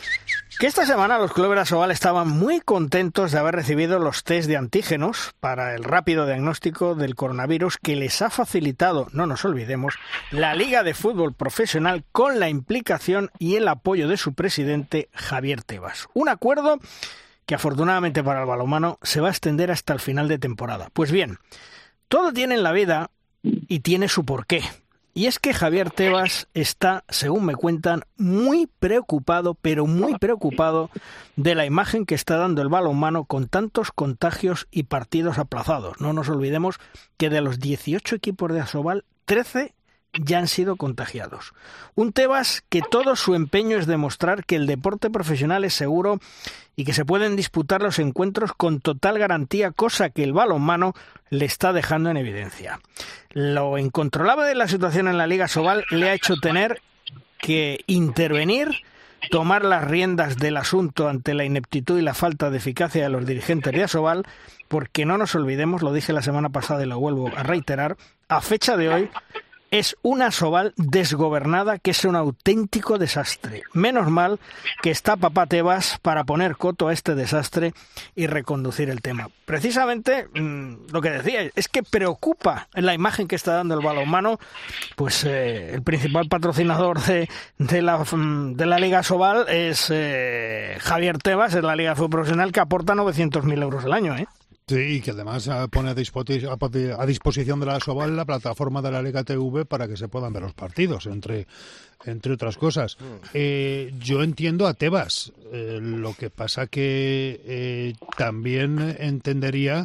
Que esta semana los Clubes de Asobal estaban muy contentos de haber recibido los test de antígenos para el rápido diagnóstico del coronavirus que les ha facilitado, no nos olvidemos, la Liga de Fútbol Profesional con la implicación y el apoyo de su presidente Javier Tebas. Un acuerdo que afortunadamente para el balonmano se va a extender hasta el final de temporada. Pues bien, todo tiene en la vida y tiene su porqué. Y es que Javier Tebas está, según me cuentan, muy preocupado, pero muy preocupado de la imagen que está dando el balonmano con tantos contagios y partidos aplazados. No nos olvidemos que de los dieciocho equipos de Asobal, trece ya han sido contagiados. Un Tebas que todo su empeño es demostrar que el deporte profesional es seguro y que se pueden disputar los encuentros con total garantía, cosa que el balonmano le está dejando en evidencia. Lo incontrolable de la situación en la Liga Asobal le ha hecho tener que intervenir, tomar las riendas del asunto ante la ineptitud y la falta de eficacia de los dirigentes de Asobal, porque no nos olvidemos, lo dije la semana pasada y lo vuelvo a reiterar, a fecha de hoy es una Asobal desgobernada que es un auténtico desastre. Menos mal que está papá Tebas para poner coto a este desastre y reconducir el tema. Precisamente mmm, lo que decía es que preocupa la imagen que está dando el balonmano, pues eh, el principal patrocinador de, de, la, de la Liga Asobal es eh, Javier Tebas, es la Liga de Fútbol Profesional que aporta novecientos mil euros al año, ¿eh? Sí, y que además pone a, dispo- a disposición de la Asobal la plataforma de la Liga T V para que se puedan ver los partidos, entre, entre otras cosas. Eh, yo entiendo a Tebas, eh, lo que pasa que eh, también entendería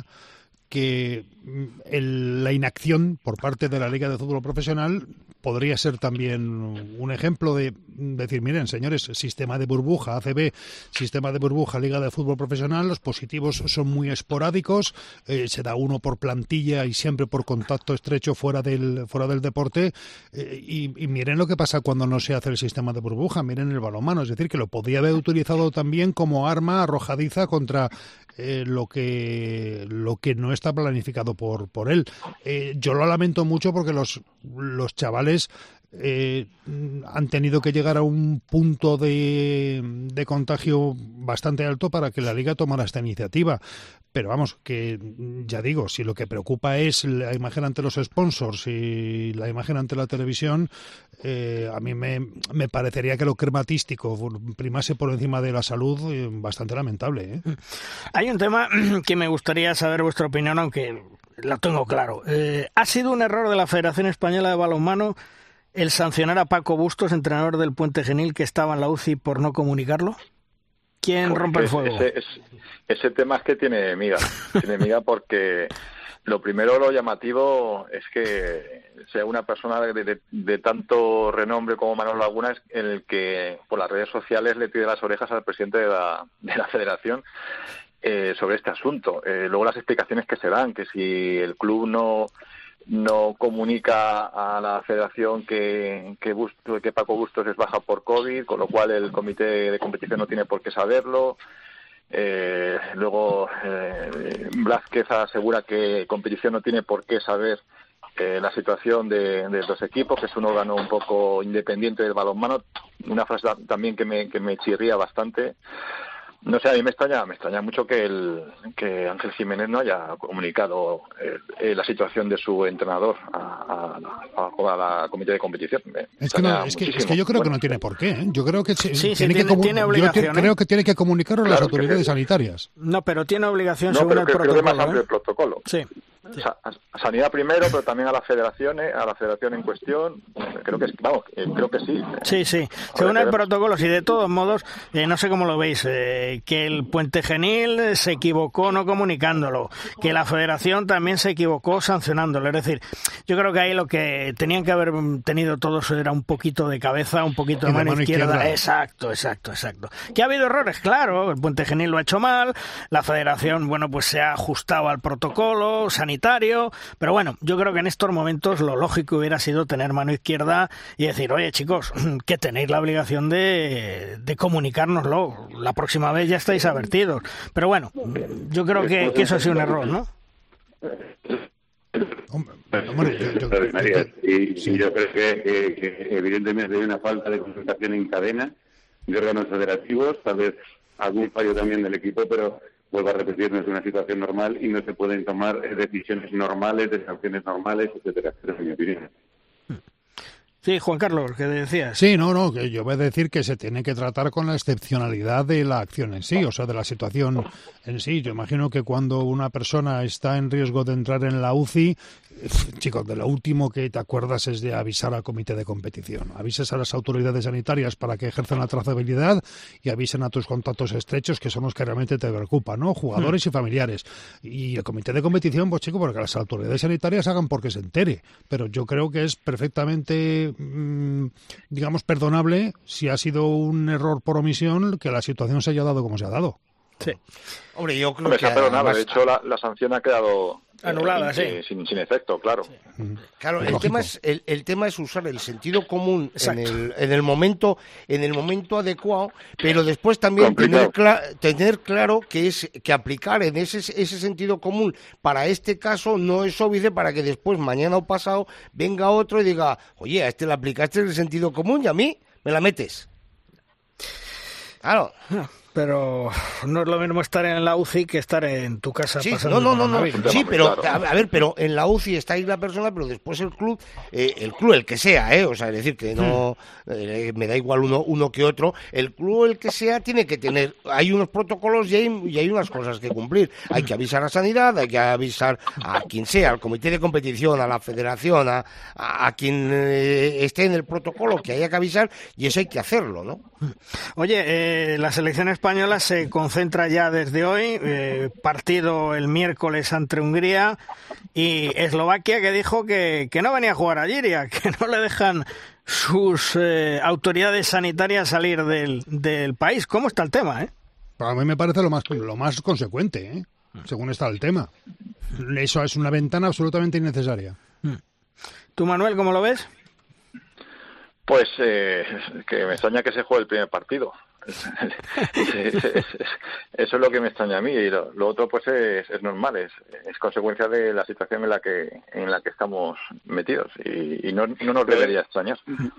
que el, la inacción por parte de la Liga de Fútbol Profesional podría ser también un ejemplo de decir, miren, señores, sistema de burbuja, A C B, sistema de burbuja, Liga de Fútbol Profesional, los positivos son muy esporádicos, eh, se da uno por plantilla y siempre por contacto estrecho fuera del fuera del deporte, eh, y, y miren lo que pasa cuando no se hace el sistema de burbuja, miren el balonmano, es decir, que lo podía haber utilizado también como arma arrojadiza contra eh, lo que lo que no está planificado por, por él. Eh, yo lo lamento mucho porque los, los chavales Eh, han tenido que llegar a un punto de, de contagio bastante alto para que la Liga tomara esta iniciativa. Pero vamos, que ya digo, si lo que preocupa es la imagen ante los sponsors y la imagen ante la televisión, eh, a mí me, me parecería que lo crematístico primase por encima de la salud, eh, bastante lamentable, ¿eh? Hay un tema que me gustaría saber vuestra opinión, aunque lo tengo claro. Eh, ¿Ha sido un error de la Federación Española de Balonmano el sancionar a Paco Bustos, entrenador del Puente Genil, que estaba en la U C I por no comunicarlo? ¿Quién Porque rompe el fuego? Ese, ese, ese tema es que tiene miga. Tiene miga porque lo primero, lo llamativo, es que sea una persona de, de, de tanto renombre como Manolo Laguna es el que por las redes sociales le tire las orejas al presidente de la, de la federación eh, sobre este asunto. Eh, luego las explicaciones que se dan, que si el club no... no comunica a la federación que, que, Bustos, que Paco Bustos es baja por COVID, con lo cual el comité de competición no tiene por qué saberlo. Eh, luego eh, Blázquez asegura que competición no tiene por qué saber eh, la situación de, de los equipos, que es un órgano un poco independiente del balonmano. Una frase también que me, que me chirría bastante. No sé, a mí me extraña, me extraña mucho que el que Ángel Jiménez no haya comunicado eh, eh, la situación de su entrenador a, a, a, a la comité de competición. Me es, que no, es, que, es que yo creo bueno. que no tiene por qué, ¿eh? Yo creo que, sí, tiene, sí, tiene, tiene, que tiene obligación, yo creo que tiene que comunicarlo a claro las autoridades sí. sanitarias. No, pero tiene obligación no, según pero el que, protocolo. Creo que más ¿eh? amplio el protocolo. Sí. Sí. A Sanidad primero, pero también a las federaciones, a la federación en cuestión. Creo que vamos, creo que sí. Sí, sí. Según el protocolo, y de todos modos, eh, no sé cómo lo veis, eh, que el Puente Genil se equivocó no comunicándolo, que la federación también se equivocó sancionándolo. Es decir, yo creo que ahí lo que tenían que haber tenido todos era un poquito de cabeza, un poquito de mano, mano izquierda. izquierda. Exacto, exacto, exacto. Que ha habido errores, claro. El Puente Genil lo ha hecho mal, la federación, bueno, pues se ha ajustado al protocolo sanitario. Pero bueno, yo creo que en estos momentos lo lógico hubiera sido tener mano izquierda verdad y decir, oye chicos, que tenéis la obligación de, de comunicárnoslo. La próxima vez ya estáis advertidos. Pero bueno, yo creo que, que eso ha sido un error, ¿no? Hombre, yo, yo, yo, y, sí. y yo creo que, que, que evidentemente hay una falta de concentración en cadena de órganos federativos, tal vez algún fallo también del equipo, pero vuelvo a repetir, no es una situación normal y no se pueden tomar decisiones normales, decisiones normales, etcétera, etcétera, en mi opinión. Sí, Juan Carlos, ¿qué decías? Sí, no, no, que yo voy a decir que se tiene que tratar con la excepcionalidad de la acción en sí, o sea, de la situación en sí. Yo imagino que cuando una persona está en riesgo de entrar en la U C I, chicos, de lo último que te acuerdas es de avisar al comité de competición. Avises a las autoridades sanitarias para que ejerzan la trazabilidad y avisen a tus contactos estrechos, que son los que realmente te preocupan, ¿no? Jugadores mm. y familiares. Y el comité de competición, pues chico, porque las autoridades sanitarias hagan porque se entere. Pero yo creo que es perfectamente, mmm, digamos, perdonable si ha sido un error por omisión que la situación se haya dado como se ha dado. Sí. Hombre, yo creo Hombre, que se ha perdonado. además... De hecho, la, la sanción ha quedado anulada, eh, sí. sin, sin efecto, claro. Sí. Claro, el tema es el, el tema es usar el sentido común en el, en el momento en el momento adecuado, pero después también tener, cla- tener claro que es que aplicar en ese ese sentido común para este caso no es óbice para que después mañana o pasado venga otro y diga, oye, a este le aplicaste el sentido común y a mí me la metes. Claro. Pero no es lo mismo estar en la U C I que estar en tu casa sí, pasando no, no, no, no. Sí, pero claro. a ver, pero en la U C I está ahí la persona, pero después el club, eh, el club el que sea, eh, o sea, es decir que no eh, me da igual uno uno que otro, el club el que sea tiene que tener, hay unos protocolos y hay, y hay unas cosas que cumplir. Hay que avisar a Sanidad, hay que avisar a quien sea, al comité de competición, a la federación, a, a, a quien eh, esté en el protocolo que haya que avisar y eso hay que hacerlo, ¿no? Oye, eh, la selección española se concentra ya desde hoy, eh, partido el miércoles ante Hungría y Eslovaquia que dijo que, que no venía a jugar a Giria, que no le dejan sus eh, autoridades sanitarias salir del, del país. ¿Cómo está el tema, eh? Para mí me parece lo más lo más consecuente, ¿eh? Según está el tema. Eso es una ventana absolutamente innecesaria. ¿Tú, Manuel, cómo lo ves? Pues eh, que me extraña que se juegue el primer partido. Eso es lo que me extraña a mí y lo, lo otro pues es, es normal, es, es consecuencia de la situación en la que en la que estamos metidos y, y no, no nos debería extrañar.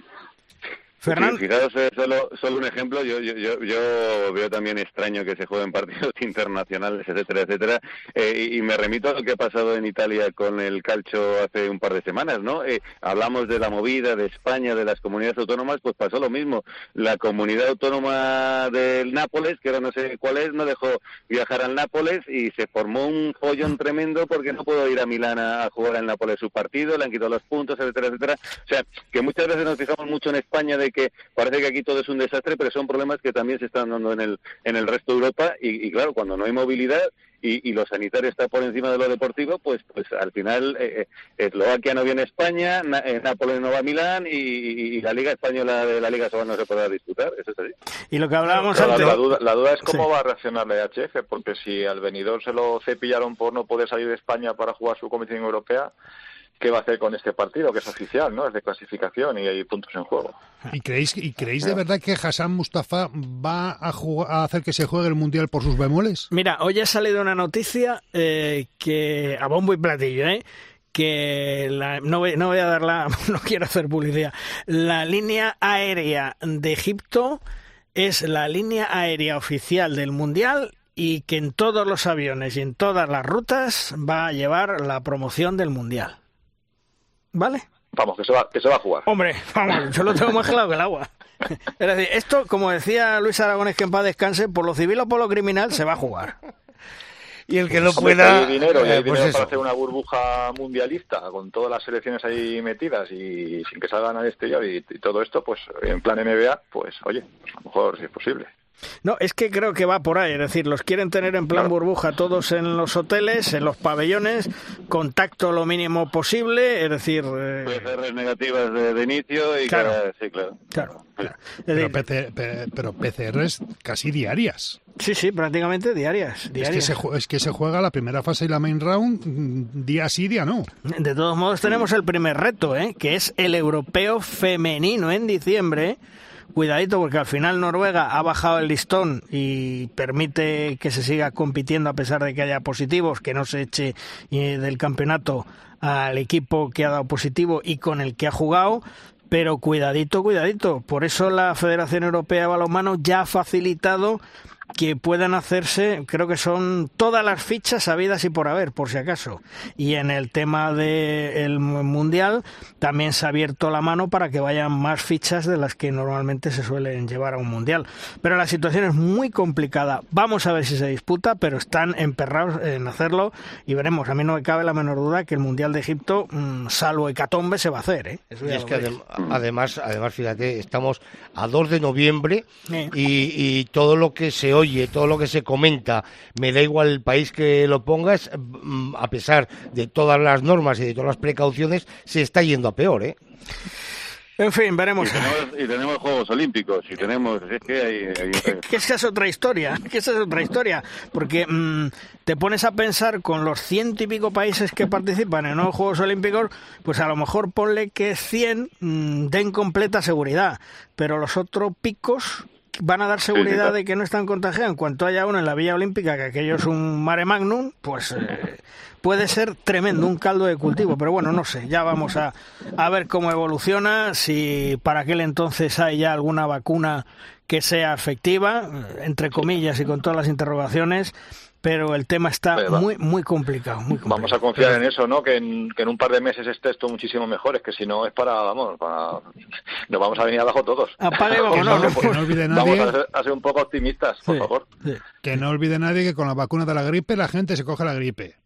Fernando. Sí, fijaros, eh, solo, solo un ejemplo, yo, yo, yo, yo veo también extraño que se jueguen partidos internacionales, etcétera, etcétera, eh, y, y me remito a lo que ha pasado en Italia con el calcio hace un par de semanas, ¿no? Eh, hablamos de la movida de España, de las comunidades autónomas, pues pasó lo mismo. La comunidad autónoma del Nápoles, que ahora no sé cuál es, no dejó viajar al Nápoles y se formó un follón tremendo porque no pudo ir a Milán a, a jugar al Nápoles su partido, le han quitado los puntos, etcétera, etcétera. O sea, que muchas veces nos fijamos mucho en España de que parece que aquí todo es un desastre, pero son problemas que también se están dando en el en el resto de Europa y, y claro, cuando no hay movilidad y, y lo sanitario está por encima de lo deportivo, pues pues al final eh, Eslovaquia no viene a España, Na, eh, Nápoles no va a Milán y, y, y la Liga Española de la Liga Sobal no se podrá disputar, eso es así. Y lo que hablábamos claro, antes... La duda, la duda es cómo sí. va a reaccionar la E H F, porque si al venidor se lo cepillaron por no poder salir de España para jugar su competición europea, ¿qué va a hacer con este partido, que es oficial, ¿no? Es de clasificación y hay puntos en juego. ¿Y creéis, y creéis de verdad que Hassan Mustafa va a, jugar, a hacer que se juegue el Mundial por sus bemoles? Mira, hoy ha salido una noticia eh, que a bombo y platillo, ¿eh? que la, no, voy, no voy a darla, no quiero hacer publicidad. La línea aérea de Egipto es la línea aérea oficial del Mundial y que en todos los aviones y en todas las rutas va a llevar la promoción del Mundial. ¿Vale? Vamos, que se va, que se va a jugar. Hombre, vamos, yo lo tengo más claro que el agua. Es decir, esto, como decía Luis Aragonés, que en paz descanse, por lo civil o por lo criminal, se va a jugar. Y el que no pueda... Hay dinero, y hay eh, pues dinero eso. para hacer una burbuja mundialista, con todas las selecciones ahí metidas y sin que salgan al exterior y, y todo esto, pues en plan N B A, pues oye, pues a lo mejor si es posible. No, es que creo que va por ahí, es decir, los quieren tener en plan burbuja todos en los hoteles, en los pabellones, contacto lo mínimo posible, es decir... Eh... P C R negativas de, de inicio y claro. cada... Sí, claro. Claro, claro. Pero, P C, pero P C Rs casi diarias. Sí, sí, prácticamente diarias. diarias. Es, que se, es que se juega la primera fase y la main round día sí, día no. De todos modos tenemos el primer reto, ¿eh? Que es el europeo femenino en diciembre. Cuidadito, porque al final Noruega ha bajado el listón y permite que se siga compitiendo a pesar de que haya positivos, que no se eche eh, del campeonato al equipo que ha dado positivo y con el que ha jugado. Pero cuidadito, cuidadito. Por eso la Federación Europea de Balonmano ya ha facilitado que puedan hacerse, creo que son todas las fichas habidas y por haber, por si acaso. Y en el tema del Mundial también se ha abierto la mano para que vayan más fichas de las que normalmente se suelen llevar a un Mundial. Pero la situación es muy complicada. Vamos a ver si se disputa, pero están emperrados en hacerlo y veremos. A mí no me cabe la menor duda que el Mundial de Egipto, mmm, salvo hecatombe, se va a hacer, ¿eh? Eso y es que adem además, además, fíjate, estamos a dos de noviembre eh. y, y todo lo que se oye, todo lo que se comenta, me da igual el país que lo pongas, a pesar de todas las normas y de todas las precauciones, se está yendo a peor, ¿eh? En fin, veremos. Y tenemos, y tenemos Juegos Olímpicos, y tenemos... Es que hay... hay... que esa es otra historia, que esa es otra historia, porque mmm, te pones a pensar con los ciento y pico países que participan en los Juegos Olímpicos, pues a lo mejor ponle que cien mmm, den completa seguridad, pero los otros picos van a dar seguridad de que no están contagiados. En cuanto haya uno en la Villa Olímpica, que aquello es un mare magnum, pues eh, puede ser tremendo, un caldo de cultivo. Pero bueno, no sé, ya vamos a, a ver cómo evoluciona, si para aquel entonces hay ya alguna vacuna que sea efectiva, entre comillas y con todas las interrogaciones. Pero el tema está Pero, muy muy complicado, muy complicado. Vamos a confiar en eso, ¿no? Que en, que en un par de meses esté esto muchísimo mejor. Es que si no es para, vamos, para... nos vamos a venir abajo todos. Apague, vamos, no, no, que no olvide nadie. Vamos a ser, a ser un poco optimistas, por sí, favor. Sí. Que no olvide nadie que con la vacuna de la gripe la gente se coge la gripe.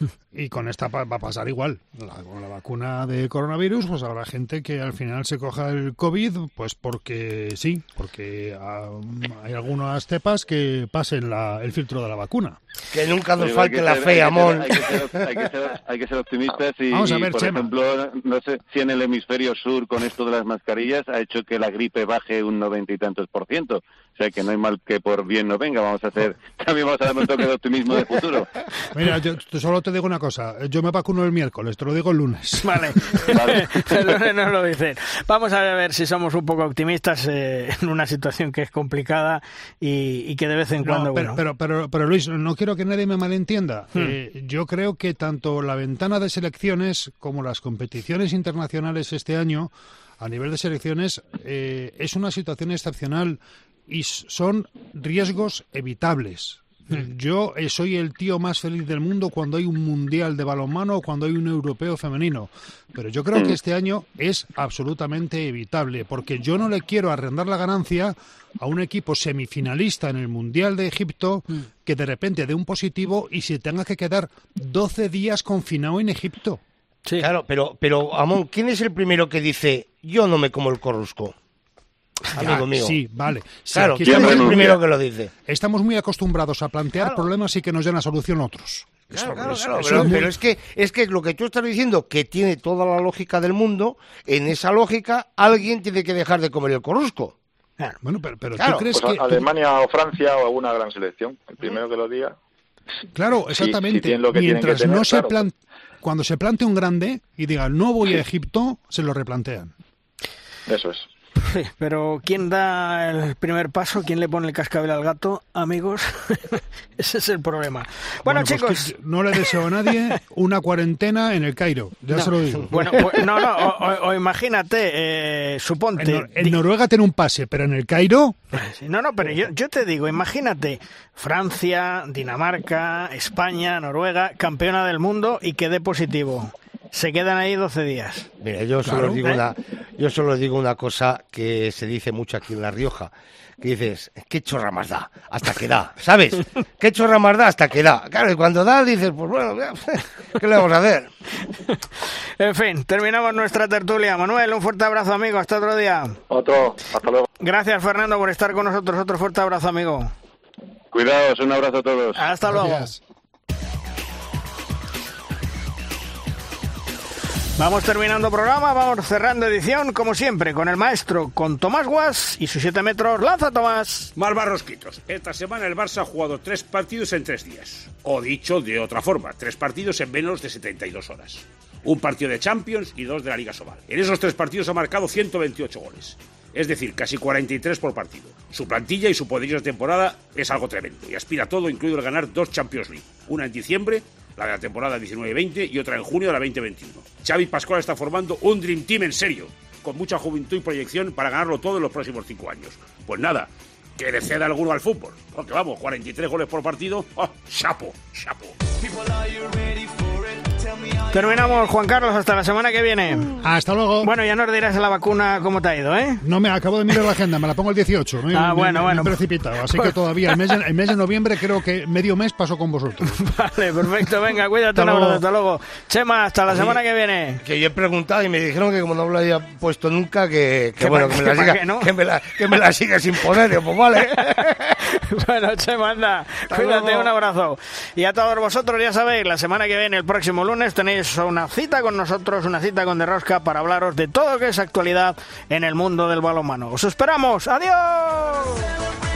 Y con esta va a pasar igual. La, con la vacuna de coronavirus, pues habrá gente que al final se coja el COVID, pues porque sí, porque um, hay algunas cepas que pasen la, el filtro de la vacuna. Que nunca nos Pero falte ser, la fe, Amón. Hay que ser, hay que ser, hay que ser optimistas y, Vamos a ver, y, por Chema. ejemplo, no sé si en el hemisferio sur con esto de las mascarillas ha hecho que la gripe baje un noventa y tantos por ciento. O sea, que no hay mal que por bien no venga. Vamos a hacer, también vamos a dar un toque de optimismo de futuro. Mira, yo solo te digo una cosa. Yo me vacuno el miércoles, te lo digo el lunes. Vale, vale. El lunes nos lo dicen. Vamos a ver si somos un poco optimistas eh, en una situación que es complicada y, y que de vez en cuando... No, pero, bueno. pero, pero, pero Luis, no quiero que nadie me malentienda. Hmm. Eh, yo creo que tanto la ventana de selecciones como las competiciones internacionales este año, a nivel de selecciones, eh, es una situación excepcional y son riesgos evitables. Yo eh, soy el tío más feliz del mundo cuando hay un mundial de balonmano o cuando hay un europeo femenino. Pero yo creo que este año es absolutamente evitable, porque yo no le quiero arrendar la ganancia a un equipo semifinalista en el Mundial de Egipto que de repente dé un positivo y se tenga que quedar doce días confinado en Egipto. Sí. Claro, pero, pero Amón, ¿quién es el primero que dice yo no me como el corrusco? Amigo Ah, mío. sí, vale. Sí, Claro, aquí ¿quién es estamos, el primero que lo dice? estamos muy acostumbrados a plantear Claro. problemas y que nos den la solución otros. Claro, Eso- claro, eso- claro, eso pero, es muy- pero es que es que lo que tú estás diciendo, que tiene toda la lógica del mundo, en esa lógica alguien tiene que dejar de comer el corrusco. Bueno, pero, pero Claro, ¿tú crees Pues que...? a- Alemania o Francia o alguna gran selección. El primero que lo diga. Claro, Sí, sí exactamente. tienen lo que tienen Mientras que tener, no se claro. plan... Cuando se plante un grande y diga no voy a Egipto, se lo replantean. Eso es. Sí, pero ¿quién da el primer paso? ¿Quién le pone el cascabel al gato, amigos? Ese es el problema. Bueno, pues chicos... que no le deseo a nadie una cuarentena en el Cairo, ya no, se lo digo. Bueno, pues, no, no, o, o- o imagínate, eh, suponte... En, Nor- en Noruega tiene un pase, pero en el Cairo... Sí, no, no, pero yo, yo te digo, imagínate Francia, Dinamarca, España, Noruega, campeona del mundo y que dé positivo. se quedan ahí doce días. Mira, yo solo, Claro, digo ¿eh? una, yo solo digo una cosa que se dice mucho aquí en La Rioja, que dices, ¿qué chorra más da? Hasta que da, ¿sabes? ¿Qué chorra más da? Hasta que da. Claro, y cuando da dices, pues bueno, ¿qué le vamos a hacer? En fin, terminamos nuestra tertulia. Manuel, un fuerte abrazo, amigo. Hasta otro día. Otro, hasta luego. Gracias, Fernando, por estar con nosotros. Otro fuerte abrazo, amigo. Cuidaos, un abrazo a todos. Hasta luego. Gracias. Vamos terminando programa, vamos cerrando edición, como siempre, con el maestro, con Tomás Guas y sus siete metros. ¡Lanza, Tomás! Más barrosquitos. Esta semana el Barça ha jugado tres partidos en tres días. O dicho de otra forma, tres partidos en menos de setenta y dos horas. Un partido de Champions y dos de la Liga Sobal. En esos tres partidos ha marcado ciento veintiocho goles. Es decir, casi cuarenta y tres por partido. Su plantilla y su poderío de temporada es algo tremendo. Y aspira a todo, incluido el ganar dos Champions League. Una en diciembre, la de la temporada diecinueve veinte, y otra en junio de la veinte veintiuno. Xavi Pascual está formando un Dream Team en serio, con mucha juventud y proyección para ganarlo todo en los próximos cinco años. Pues nada, que le ceda alguno al fútbol. Porque vamos, cuarenta y tres goles por partido. ¡Oh, chapo, chapo! Terminamos, Juan Carlos, hasta la semana que viene. Hasta luego. Bueno, ya nos dirás en la vacuna cómo te ha ido, ¿eh? No, me acabo de mirar la agenda, me la pongo el dieciocho. Me, Ah, me- bueno, me- bueno. me he precipitado, así que todavía el mes, de, el mes de noviembre creo que medio mes pasó con vosotros. Vale, perfecto, venga, cuídate, Hasta un abrazo, luego. hasta luego. Chema, hasta la Sí. semana que viene. Que yo he preguntado y me dijeron que como no lo había puesto nunca, que, que ¿Que bueno, pa- que me, la que pa' siga, qué, no? que, me la, que me la siga sin poner. Digo, pues vale. Bueno, Chema, anda, cuídate, luego. un abrazo. Y a todos vosotros, ya sabéis, la semana que viene, el próximo lunes, tenéis una cita con nosotros, una cita con De Rosca para hablaros de todo lo que es actualidad en el mundo del balonmano. ¡Os esperamos! ¡Adiós!